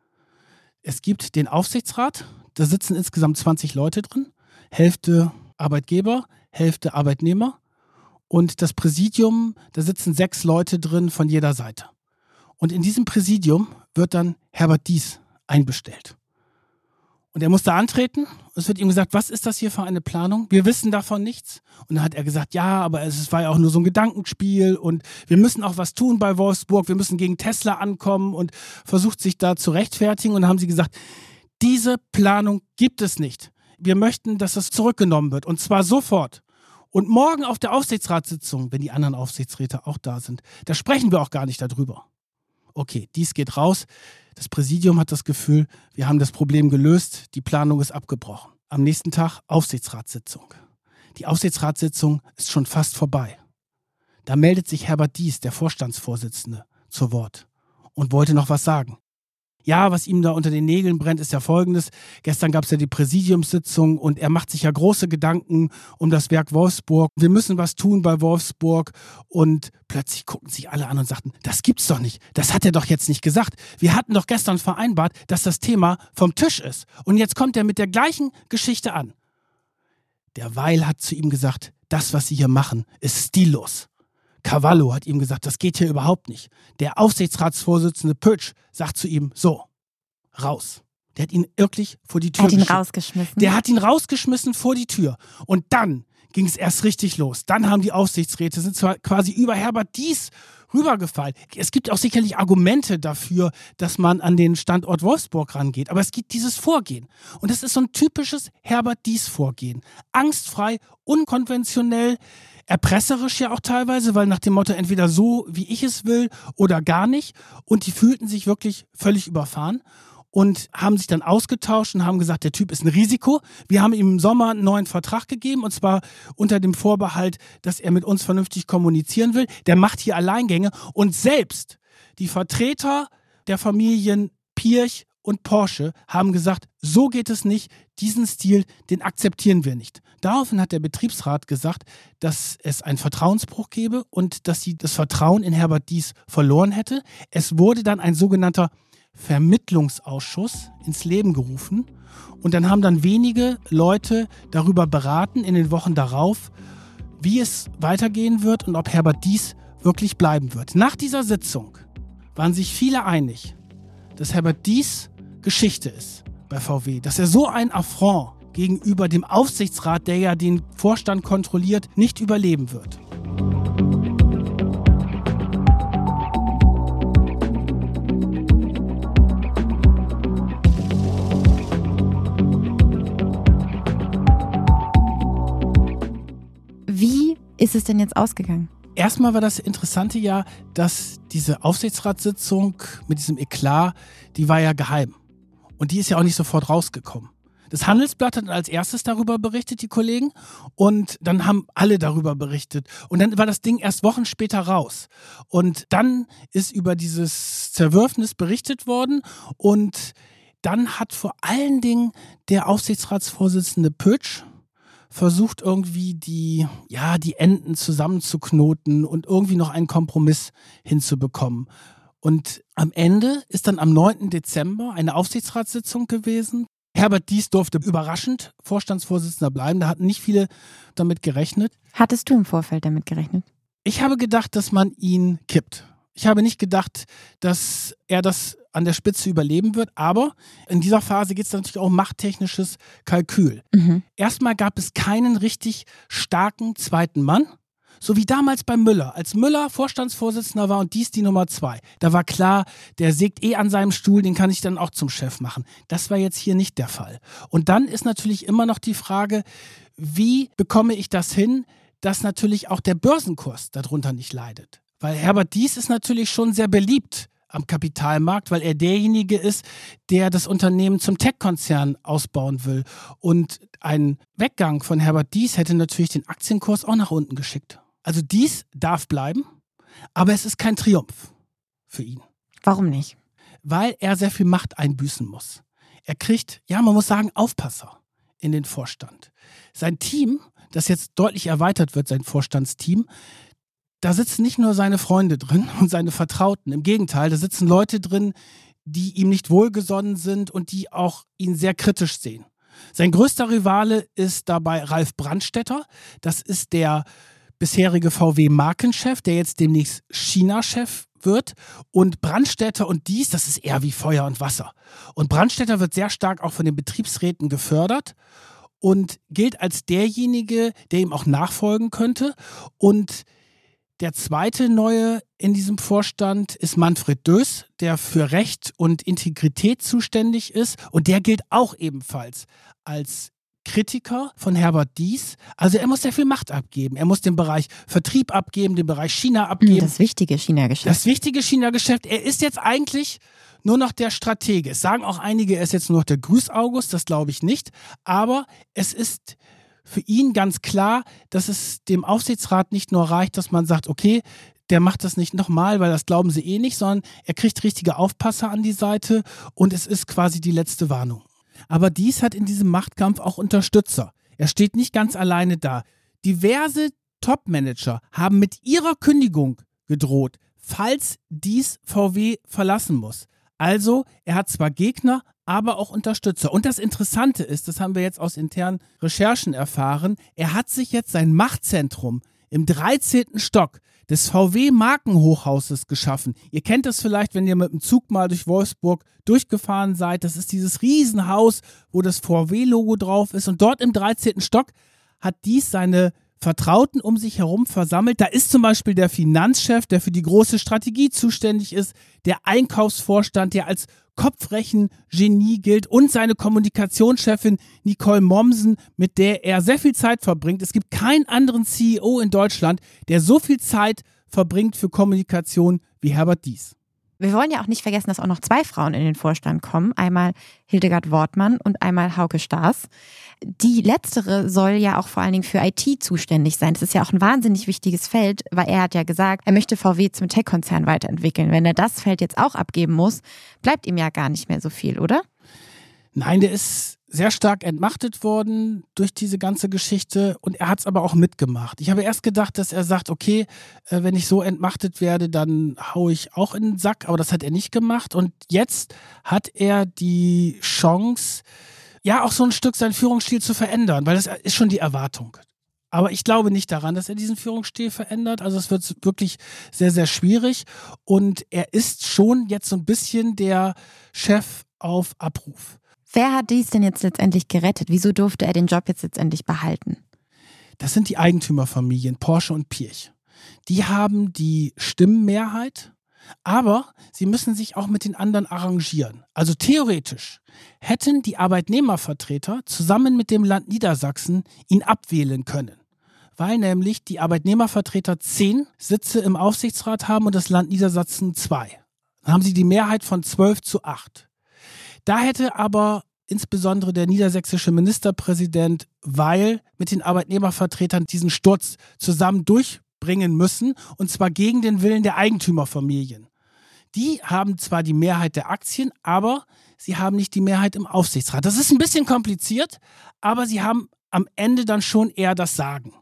[SPEAKER 1] Es gibt den Aufsichtsrat, da sitzen insgesamt zwanzig Leute drin, Hälfte Arbeitgeber, Hälfte Arbeitnehmer. Und das Präsidium, da sitzen sechs Leute drin von jeder Seite. Und in diesem Präsidium wird dann Herbert Diess einbestellt. Und er musste antreten. Es wird ihm gesagt, was ist das hier für eine Planung? Wir wissen davon nichts. Und dann hat er gesagt, ja, aber es war ja auch nur so ein Gedankenspiel und wir müssen auch was tun bei Wolfsburg. Wir müssen gegen Tesla ankommen und versucht sich da zu rechtfertigen. Und dann haben sie gesagt, diese Planung gibt es nicht. Wir möchten, dass das zurückgenommen wird und zwar sofort. Und morgen auf der Aufsichtsratssitzung, wenn die anderen Aufsichtsräte auch da sind, da sprechen wir auch gar nicht darüber. Okay, dies geht raus. Das Präsidium hat das Gefühl, wir haben das Problem gelöst, die Planung ist abgebrochen. Am nächsten Tag Aufsichtsratssitzung. die Aufsichtsratssitzung ist schon fast vorbei. Da meldet sich Herbert Diess, der Vorstandsvorsitzende, zu Wort und wollte noch was sagen. Ja, was ihm da unter den Nägeln brennt, ist ja Folgendes. Gestern gab es ja die Präsidiumssitzung und er macht sich ja große Gedanken um das Werk Wolfsburg. Wir müssen was tun bei Wolfsburg. Und plötzlich gucken sich alle an und sagten, das gibt's doch nicht. Das hat er doch jetzt nicht gesagt. Wir hatten doch gestern vereinbart, dass das Thema vom Tisch ist. Und jetzt kommt er mit der gleichen Geschichte an. Der Weil hat zu ihm gesagt, das, was Sie hier machen, ist stillos. Cavallo hat ihm gesagt, das geht hier überhaupt nicht. Der Aufsichtsratsvorsitzende Pötsch sagt zu ihm, so, raus. Der hat ihn wirklich vor die Tür
[SPEAKER 3] geschickt. Er hat ihn
[SPEAKER 1] geschickt.
[SPEAKER 3] rausgeschmissen.
[SPEAKER 1] Der hat ihn rausgeschmissen vor die Tür. Und dann ging es erst richtig los. Dann haben die Aufsichtsräte, sind zwar quasi über Herbert Diess rübergefallen. Es gibt auch sicherlich Argumente dafür, dass man an den Standort Wolfsburg rangeht. Aber es gibt dieses Vorgehen. Und das ist so ein typisches Herbert Diess-Vorgehen. Angstfrei, unkonventionell, erpresserisch ja auch teilweise, weil nach dem Motto entweder so, wie ich es will oder gar nicht. Und die fühlten sich wirklich völlig überfahren und haben sich dann ausgetauscht und haben gesagt, der Typ ist ein Risiko. Wir haben ihm im Sommer einen neuen Vertrag gegeben und zwar unter dem Vorbehalt, dass er mit uns vernünftig kommunizieren will. Der macht hier Alleingänge und selbst die Vertreter der Familien Pirch und Porsche haben gesagt, so geht es nicht, diesen Stil, den akzeptieren wir nicht. Daraufhin hat der Betriebsrat gesagt, dass es einen Vertrauensbruch gebe und dass sie das Vertrauen in Herbert Diess verloren hätte. Es wurde dann ein sogenannter Vermittlungsausschuss ins Leben gerufen und dann haben dann wenige Leute darüber beraten in den Wochen darauf, wie es weitergehen wird und ob Herbert Diess wirklich bleiben wird. Nach dieser Sitzung waren sich viele einig, dass Herbert Diess Geschichte ist bei V W, dass er so ein Affront gegenüber dem Aufsichtsrat, der ja den Vorstand kontrolliert, nicht überleben wird.
[SPEAKER 3] Wie ist es denn jetzt ausgegangen?
[SPEAKER 1] Erstmal war das Interessante ja, dass diese Aufsichtsratssitzung mit diesem Eklat, die war ja geheim. Und die ist ja auch nicht sofort rausgekommen. Das Handelsblatt hat als erstes darüber berichtet, die Kollegen. Und dann haben alle darüber berichtet. Und dann war das Ding erst Wochen später raus. Und dann ist über dieses Zerwürfnis berichtet worden. Und dann hat vor allen Dingen der Aufsichtsratsvorsitzende Pötsch versucht irgendwie die, ja, die Enden zusammenzuknoten und irgendwie noch einen Kompromiss hinzubekommen. Und am Ende ist dann am neunten Dezember eine Aufsichtsratssitzung gewesen. Herbert Diess durfte überraschend Vorstandsvorsitzender bleiben. Da hatten nicht viele damit gerechnet.
[SPEAKER 3] Hattest du im Vorfeld damit gerechnet?
[SPEAKER 1] Ich habe gedacht, dass man ihn kippt. Ich habe nicht gedacht, dass er das an der Spitze überleben wird. Aber in dieser Phase geht es natürlich auch um machttechnisches Kalkül. Mhm. Erstmal gab es keinen richtig starken zweiten Mann. So wie damals bei Müller. Als Müller Vorstandsvorsitzender war und Diess die Nummer zwei. Da war klar, der sägt eh an seinem Stuhl, den kann ich dann auch zum Chef machen. Das war jetzt hier nicht der Fall. Und dann ist natürlich immer noch die Frage, wie bekomme ich das hin, dass natürlich auch der Börsenkurs darunter nicht leidet. Weil Herbert Diess ist natürlich schon sehr beliebt am Kapitalmarkt, weil er derjenige ist, der das Unternehmen zum Tech-Konzern ausbauen will. Und ein Weggang von Herbert Diess hätte natürlich den Aktienkurs auch nach unten geschickt. Also Diess darf bleiben, aber es ist kein Triumph für ihn.
[SPEAKER 3] Warum nicht?
[SPEAKER 1] Weil er sehr viel Macht einbüßen muss. Er kriegt, ja, man muss sagen, Aufpasser in den Vorstand. Sein Team, das jetzt deutlich erweitert wird, sein Vorstandsteam, da sitzen nicht nur seine Freunde drin und seine Vertrauten. Im Gegenteil, da sitzen Leute drin, die ihm nicht wohlgesonnen sind und die auch ihn sehr kritisch sehen. Sein größter Rivale ist dabei Ralf Brandstätter. Das ist der bisherige V W-Markenchef, der jetzt demnächst China-Chef wird. Und Brandstätter und Diess, das ist eher wie Feuer und Wasser. Und Brandstätter wird sehr stark auch von den Betriebsräten gefördert und gilt als derjenige, der ihm auch nachfolgen könnte. Und der zweite Neue in diesem Vorstand ist Manfred Döß, der für Recht und Integrität zuständig ist. Und der gilt auch ebenfalls als Kritiker von Herbert Diess. Also er muss sehr viel Macht abgeben. Er muss den Bereich Vertrieb abgeben, den Bereich China abgeben.
[SPEAKER 3] Das wichtige China-Geschäft.
[SPEAKER 1] Das wichtige China-Geschäft. Er ist jetzt eigentlich nur noch der Stratege. Es sagen auch einige, er ist jetzt nur noch der Grüß-August. Das glaube ich nicht. Aber es ist für ihn ganz klar, dass es dem Aufsichtsrat nicht nur reicht, dass man sagt, okay, der macht das nicht nochmal, weil das glauben sie eh nicht, sondern er kriegt richtige Aufpasser an die Seite und es ist quasi die letzte Warnung. Aber Diess hat in diesem Machtkampf auch Unterstützer. Er steht nicht ganz alleine da. Diverse Top-Manager haben mit ihrer Kündigung gedroht, falls Diess V W verlassen muss. Also, er hat zwar Gegner, aber auch Unterstützer. Und das Interessante ist, das haben wir jetzt aus internen Recherchen erfahren, er hat sich jetzt sein Machtzentrum im dreizehnten Stock des V W-Markenhochhauses geschaffen. Ihr kennt das vielleicht, wenn ihr mit dem Zug mal durch Wolfsburg durchgefahren seid. Das ist dieses Riesenhaus, wo das V W-Logo drauf ist. Und dort im dreizehnten Stock hat Diess seine Vertrauten um sich herum versammelt. Da ist zum Beispiel der Finanzchef, der für die große Strategie zuständig ist, der Einkaufsvorstand, der als Kopfrechen-Genie gilt und seine Kommunikationschefin Nicole Mommsen, mit der er sehr viel Zeit verbringt. Es gibt keinen anderen C E O in Deutschland, der so viel Zeit verbringt für Kommunikation wie Herbert Diess.
[SPEAKER 3] Wir wollen ja auch nicht vergessen, dass auch noch zwei Frauen in den Vorstand kommen. Einmal Hildegard Wortmann und einmal Hauke Staes. Die letztere soll ja auch vor allen Dingen für I T zuständig sein. Das ist ja auch ein wahnsinnig wichtiges Feld, weil er hat ja gesagt, er möchte V W zum Tech-Konzern weiterentwickeln. Wenn er das Feld jetzt auch abgeben muss, bleibt ihm ja gar nicht mehr so viel, oder?
[SPEAKER 1] Nein, der ist sehr stark entmachtet worden durch diese ganze Geschichte und er hat es aber auch mitgemacht. Ich habe erst gedacht, dass er sagt, okay, äh, wenn ich so entmachtet werde, dann haue ich auch in den Sack, aber das hat er nicht gemacht und jetzt hat er die Chance, ja auch so ein Stück seinen Führungsstil zu verändern, weil das ist schon die Erwartung. Aber ich glaube nicht daran, dass er diesen Führungsstil verändert. Also es wird wirklich sehr, sehr schwierig und er ist schon jetzt so ein bisschen der Chef auf Abruf.
[SPEAKER 3] Wer hat Diess denn jetzt letztendlich gerettet? Wieso durfte er den Job jetzt letztendlich behalten?
[SPEAKER 1] Das sind die Eigentümerfamilien Porsche und Pirch. Die haben die Stimmenmehrheit, aber sie müssen sich auch mit den anderen arrangieren. Also theoretisch hätten die Arbeitnehmervertreter zusammen mit dem Land Niedersachsen ihn abwählen können. Weil nämlich die Arbeitnehmervertreter zehn Sitze im Aufsichtsrat haben und das Land Niedersachsen zwei. Dann haben sie die Mehrheit von zwölf zu acht. Da hätte aber insbesondere der niedersächsische Ministerpräsident Weil mit den Arbeitnehmervertretern diesen Sturz zusammen durchbringen müssen, und zwar gegen den Willen der Eigentümerfamilien. Die haben zwar die Mehrheit der Aktien, aber sie haben nicht die Mehrheit im Aufsichtsrat. Das ist ein bisschen kompliziert, aber sie haben am Ende dann schon eher das Sagen.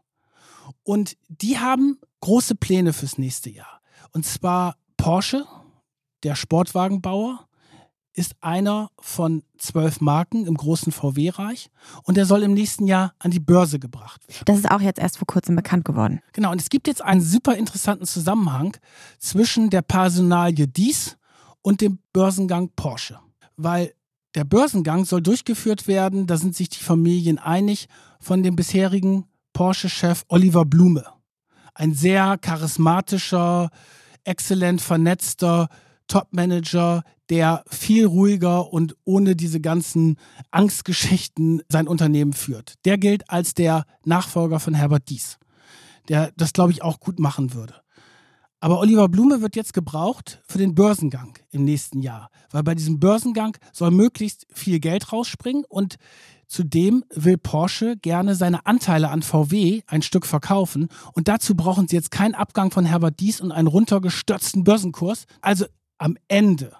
[SPEAKER 1] Und die haben große Pläne fürs nächste Jahr. Und zwar Porsche, der Sportwagenbauer, ist einer von zwölf Marken im großen V W-Reich und der soll im nächsten Jahr an die Börse gebracht werden.
[SPEAKER 3] Das ist auch jetzt erst vor kurzem bekannt geworden.
[SPEAKER 1] Genau, und es gibt jetzt einen super interessanten Zusammenhang zwischen der Personalie Diess und dem Börsengang Porsche. Weil der Börsengang soll durchgeführt werden, da sind sich die Familien einig, von dem bisherigen Porsche-Chef Oliver Blume. Ein sehr charismatischer, exzellent vernetzter Top-Manager, der viel ruhiger und ohne diese ganzen Angstgeschichten sein Unternehmen führt. Der gilt als der Nachfolger von Herbert Diess, der das, glaube ich, auch gut machen würde. Aber Oliver Blume wird jetzt gebraucht für den Börsengang im nächsten Jahr, weil bei diesem Börsengang soll möglichst viel Geld rausspringen und zudem will Porsche gerne seine Anteile an V W ein Stück verkaufen und dazu brauchen sie jetzt keinen Abgang von Herbert Diess und einen runtergestürzten Börsenkurs. Also am Ende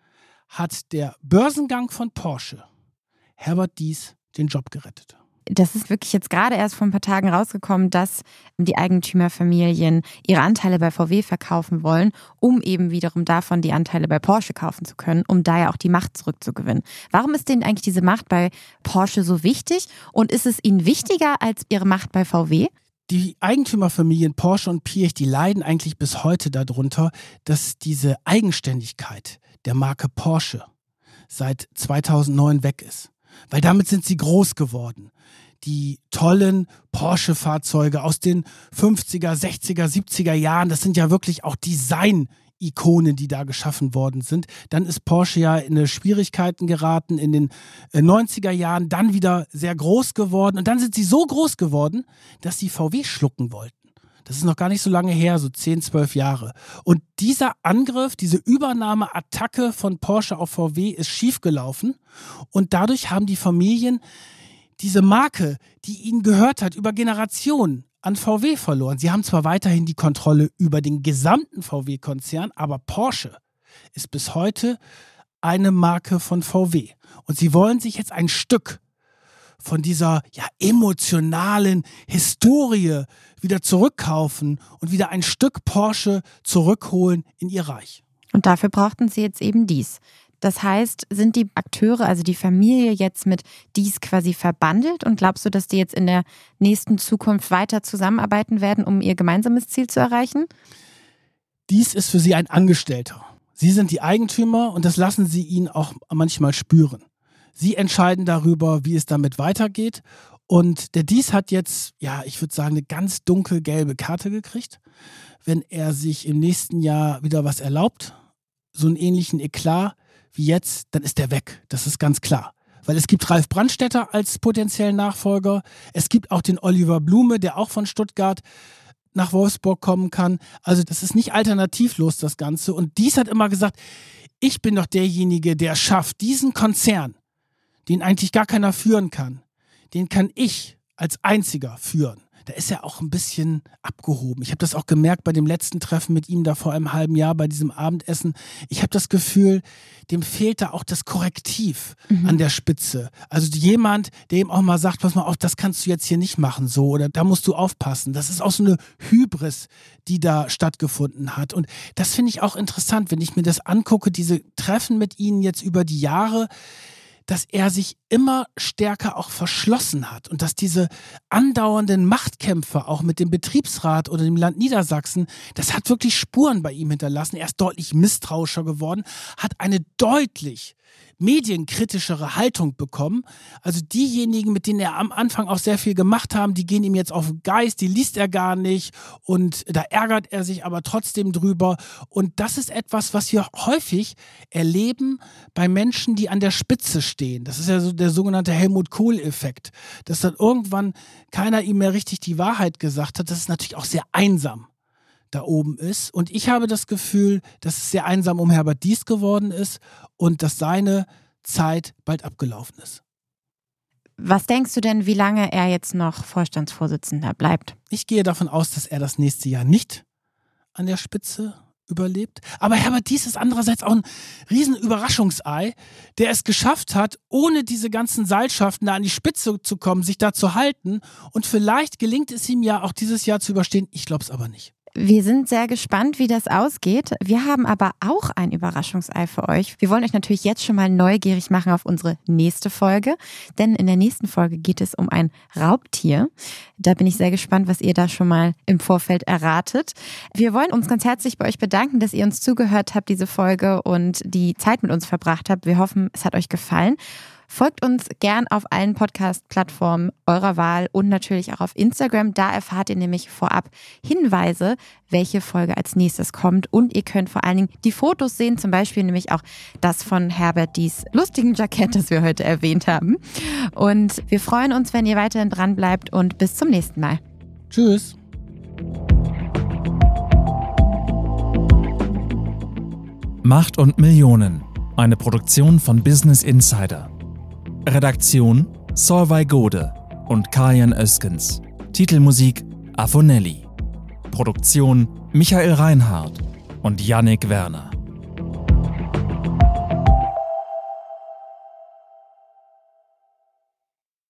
[SPEAKER 1] hat der Börsengang von Porsche Herbert Diess den Job gerettet.
[SPEAKER 3] Das ist wirklich jetzt gerade erst vor ein paar Tagen rausgekommen, dass die Eigentümerfamilien ihre Anteile bei V W verkaufen wollen, um eben wiederum davon die Anteile bei Porsche kaufen zu können, um da ja auch die Macht zurückzugewinnen. Warum ist denen eigentlich diese Macht bei Porsche so wichtig und ist es ihnen wichtiger als ihre Macht bei V W?
[SPEAKER 1] Die Eigentümerfamilien Porsche und Pirch, die leiden eigentlich bis heute darunter, dass diese Eigenständigkeit der Marke Porsche seit zweitausendneun weg ist. Weil damit sind sie groß geworden. Die tollen Porsche-Fahrzeuge aus den fünfziger, sechziger, siebziger Jahren, das sind ja wirklich auch Design-Ikonen, die da geschaffen worden sind. Dann ist Porsche ja in Schwierigkeiten geraten in den neunziger Jahren, dann wieder sehr groß geworden. Und dann sind sie so groß geworden, dass sie V W schlucken wollten. Das ist noch gar nicht so lange her, so zehn, zwölf Jahre. Und dieser Angriff, diese Übernahmeattacke von Porsche auf V W ist schiefgelaufen. Und dadurch haben die Familien diese Marke, die ihnen gehört hat, über Generationen an V W verloren. Sie haben zwar weiterhin die Kontrolle über den gesamten V W-Konzern, aber Porsche ist bis heute eine Marke von V W. Und sie wollen sich jetzt ein Stück von dieser ja, emotionalen Historie wieder zurückkaufen und wieder ein Stück Porsche zurückholen in ihr Reich.
[SPEAKER 3] Und dafür brauchten sie jetzt eben dies. Das heißt, sind die Akteure, also die Familie jetzt mit dies quasi verbandelt und glaubst du, dass die jetzt in der nächsten Zukunft weiter zusammenarbeiten werden, um ihr gemeinsames Ziel zu erreichen?
[SPEAKER 1] Dies ist für sie ein Angestellter. Sie sind die Eigentümer und das lassen sie ihn auch manchmal spüren. Sie entscheiden darüber, wie es damit weitergeht. Und der Dies hat jetzt, ja, ich würde sagen, eine ganz dunkelgelbe Karte gekriegt. Wenn er sich im nächsten Jahr wieder was erlaubt, so einen ähnlichen Eklat wie jetzt, dann ist er weg. Das ist ganz klar. Weil es gibt Ralf Brandstätter als potenziellen Nachfolger. Es gibt auch den Oliver Blume, der auch von Stuttgart nach Wolfsburg kommen kann. Also das ist nicht alternativlos, das Ganze. Und Dies hat immer gesagt, ich bin doch derjenige, der schafft, diesen Konzern, den eigentlich gar keiner führen kann, den kann ich als einziger führen. Da ist er auch ein bisschen abgehoben. Ich habe das auch gemerkt bei dem letzten Treffen mit ihm da vor einem halben Jahr bei diesem Abendessen. Ich habe das Gefühl, dem fehlt da auch das Korrektiv mhm. an der Spitze. Also jemand, der ihm auch mal sagt, pass mal auf, das kannst du jetzt hier nicht machen so oder da musst du aufpassen. Das ist auch so eine Hybris, die da stattgefunden hat. Und das finde ich auch interessant, wenn ich mir das angucke, diese Treffen mit ihnen jetzt über die Jahre, dass er sich immer stärker auch verschlossen hat und dass diese andauernden Machtkämpfe auch mit dem Betriebsrat oder dem Land Niedersachsen, das hat wirklich Spuren bei ihm hinterlassen. Er ist deutlich misstrauischer geworden, hat eine deutlich medienkritischere Haltung bekommen. Also diejenigen, mit denen er am Anfang auch sehr viel gemacht haben, die gehen ihm jetzt auf den Geist, die liest er gar nicht und da ärgert er sich aber trotzdem drüber. Und das ist etwas, was wir häufig erleben bei Menschen, die an der Spitze stehen. Das ist ja so der sogenannte Helmut Kohl-Effekt, dass dann irgendwann keiner ihm mehr richtig die Wahrheit gesagt hat. Das ist natürlich auch sehr einsam da oben ist. Und ich habe das Gefühl, dass es sehr einsam um Herbert Dies geworden ist und dass seine Zeit bald abgelaufen ist.
[SPEAKER 3] Was denkst du denn, wie lange er jetzt noch Vorstandsvorsitzender bleibt?
[SPEAKER 1] Ich gehe davon aus, dass er das nächste Jahr nicht an der Spitze überlebt. Aber Herbert Dies ist andererseits auch ein riesen Überraschungsei, der es geschafft hat, ohne diese ganzen Seilschaften da an die Spitze zu kommen, sich da zu halten. Und vielleicht gelingt es ihm ja auch dieses Jahr zu überstehen. Ich glaube es aber nicht.
[SPEAKER 3] Wir sind sehr gespannt, wie das ausgeht. Wir haben aber auch ein Überraschungsei für euch. Wir wollen euch natürlich jetzt schon mal neugierig machen auf unsere nächste Folge, denn in der nächsten Folge geht es um ein Raubtier. Da bin ich sehr gespannt, was ihr da schon mal im Vorfeld erratet. Wir wollen uns ganz herzlich bei euch bedanken, dass ihr uns zugehört habt, diese Folge und die Zeit mit uns verbracht habt. Wir hoffen, es hat euch gefallen. Folgt uns gern auf allen Podcast-Plattformen eurer Wahl und natürlich auch auf Instagram. Da erfahrt ihr nämlich vorab Hinweise, welche Folge als nächstes kommt. Und ihr könnt vor allen Dingen die Fotos sehen, zum Beispiel nämlich auch das von Herbert Dies lustigen Jackett, das wir heute erwähnt haben. Und wir freuen uns, wenn ihr weiterhin dran bleibt und bis zum nächsten Mal.
[SPEAKER 1] Tschüss.
[SPEAKER 2] Macht und Millionen. Eine Produktion von Business Insider. Redaktion Solveig Gode und Kajan Öskens. Titelmusik Afonelli. Produktion Michael Reinhardt und Yannick Werner.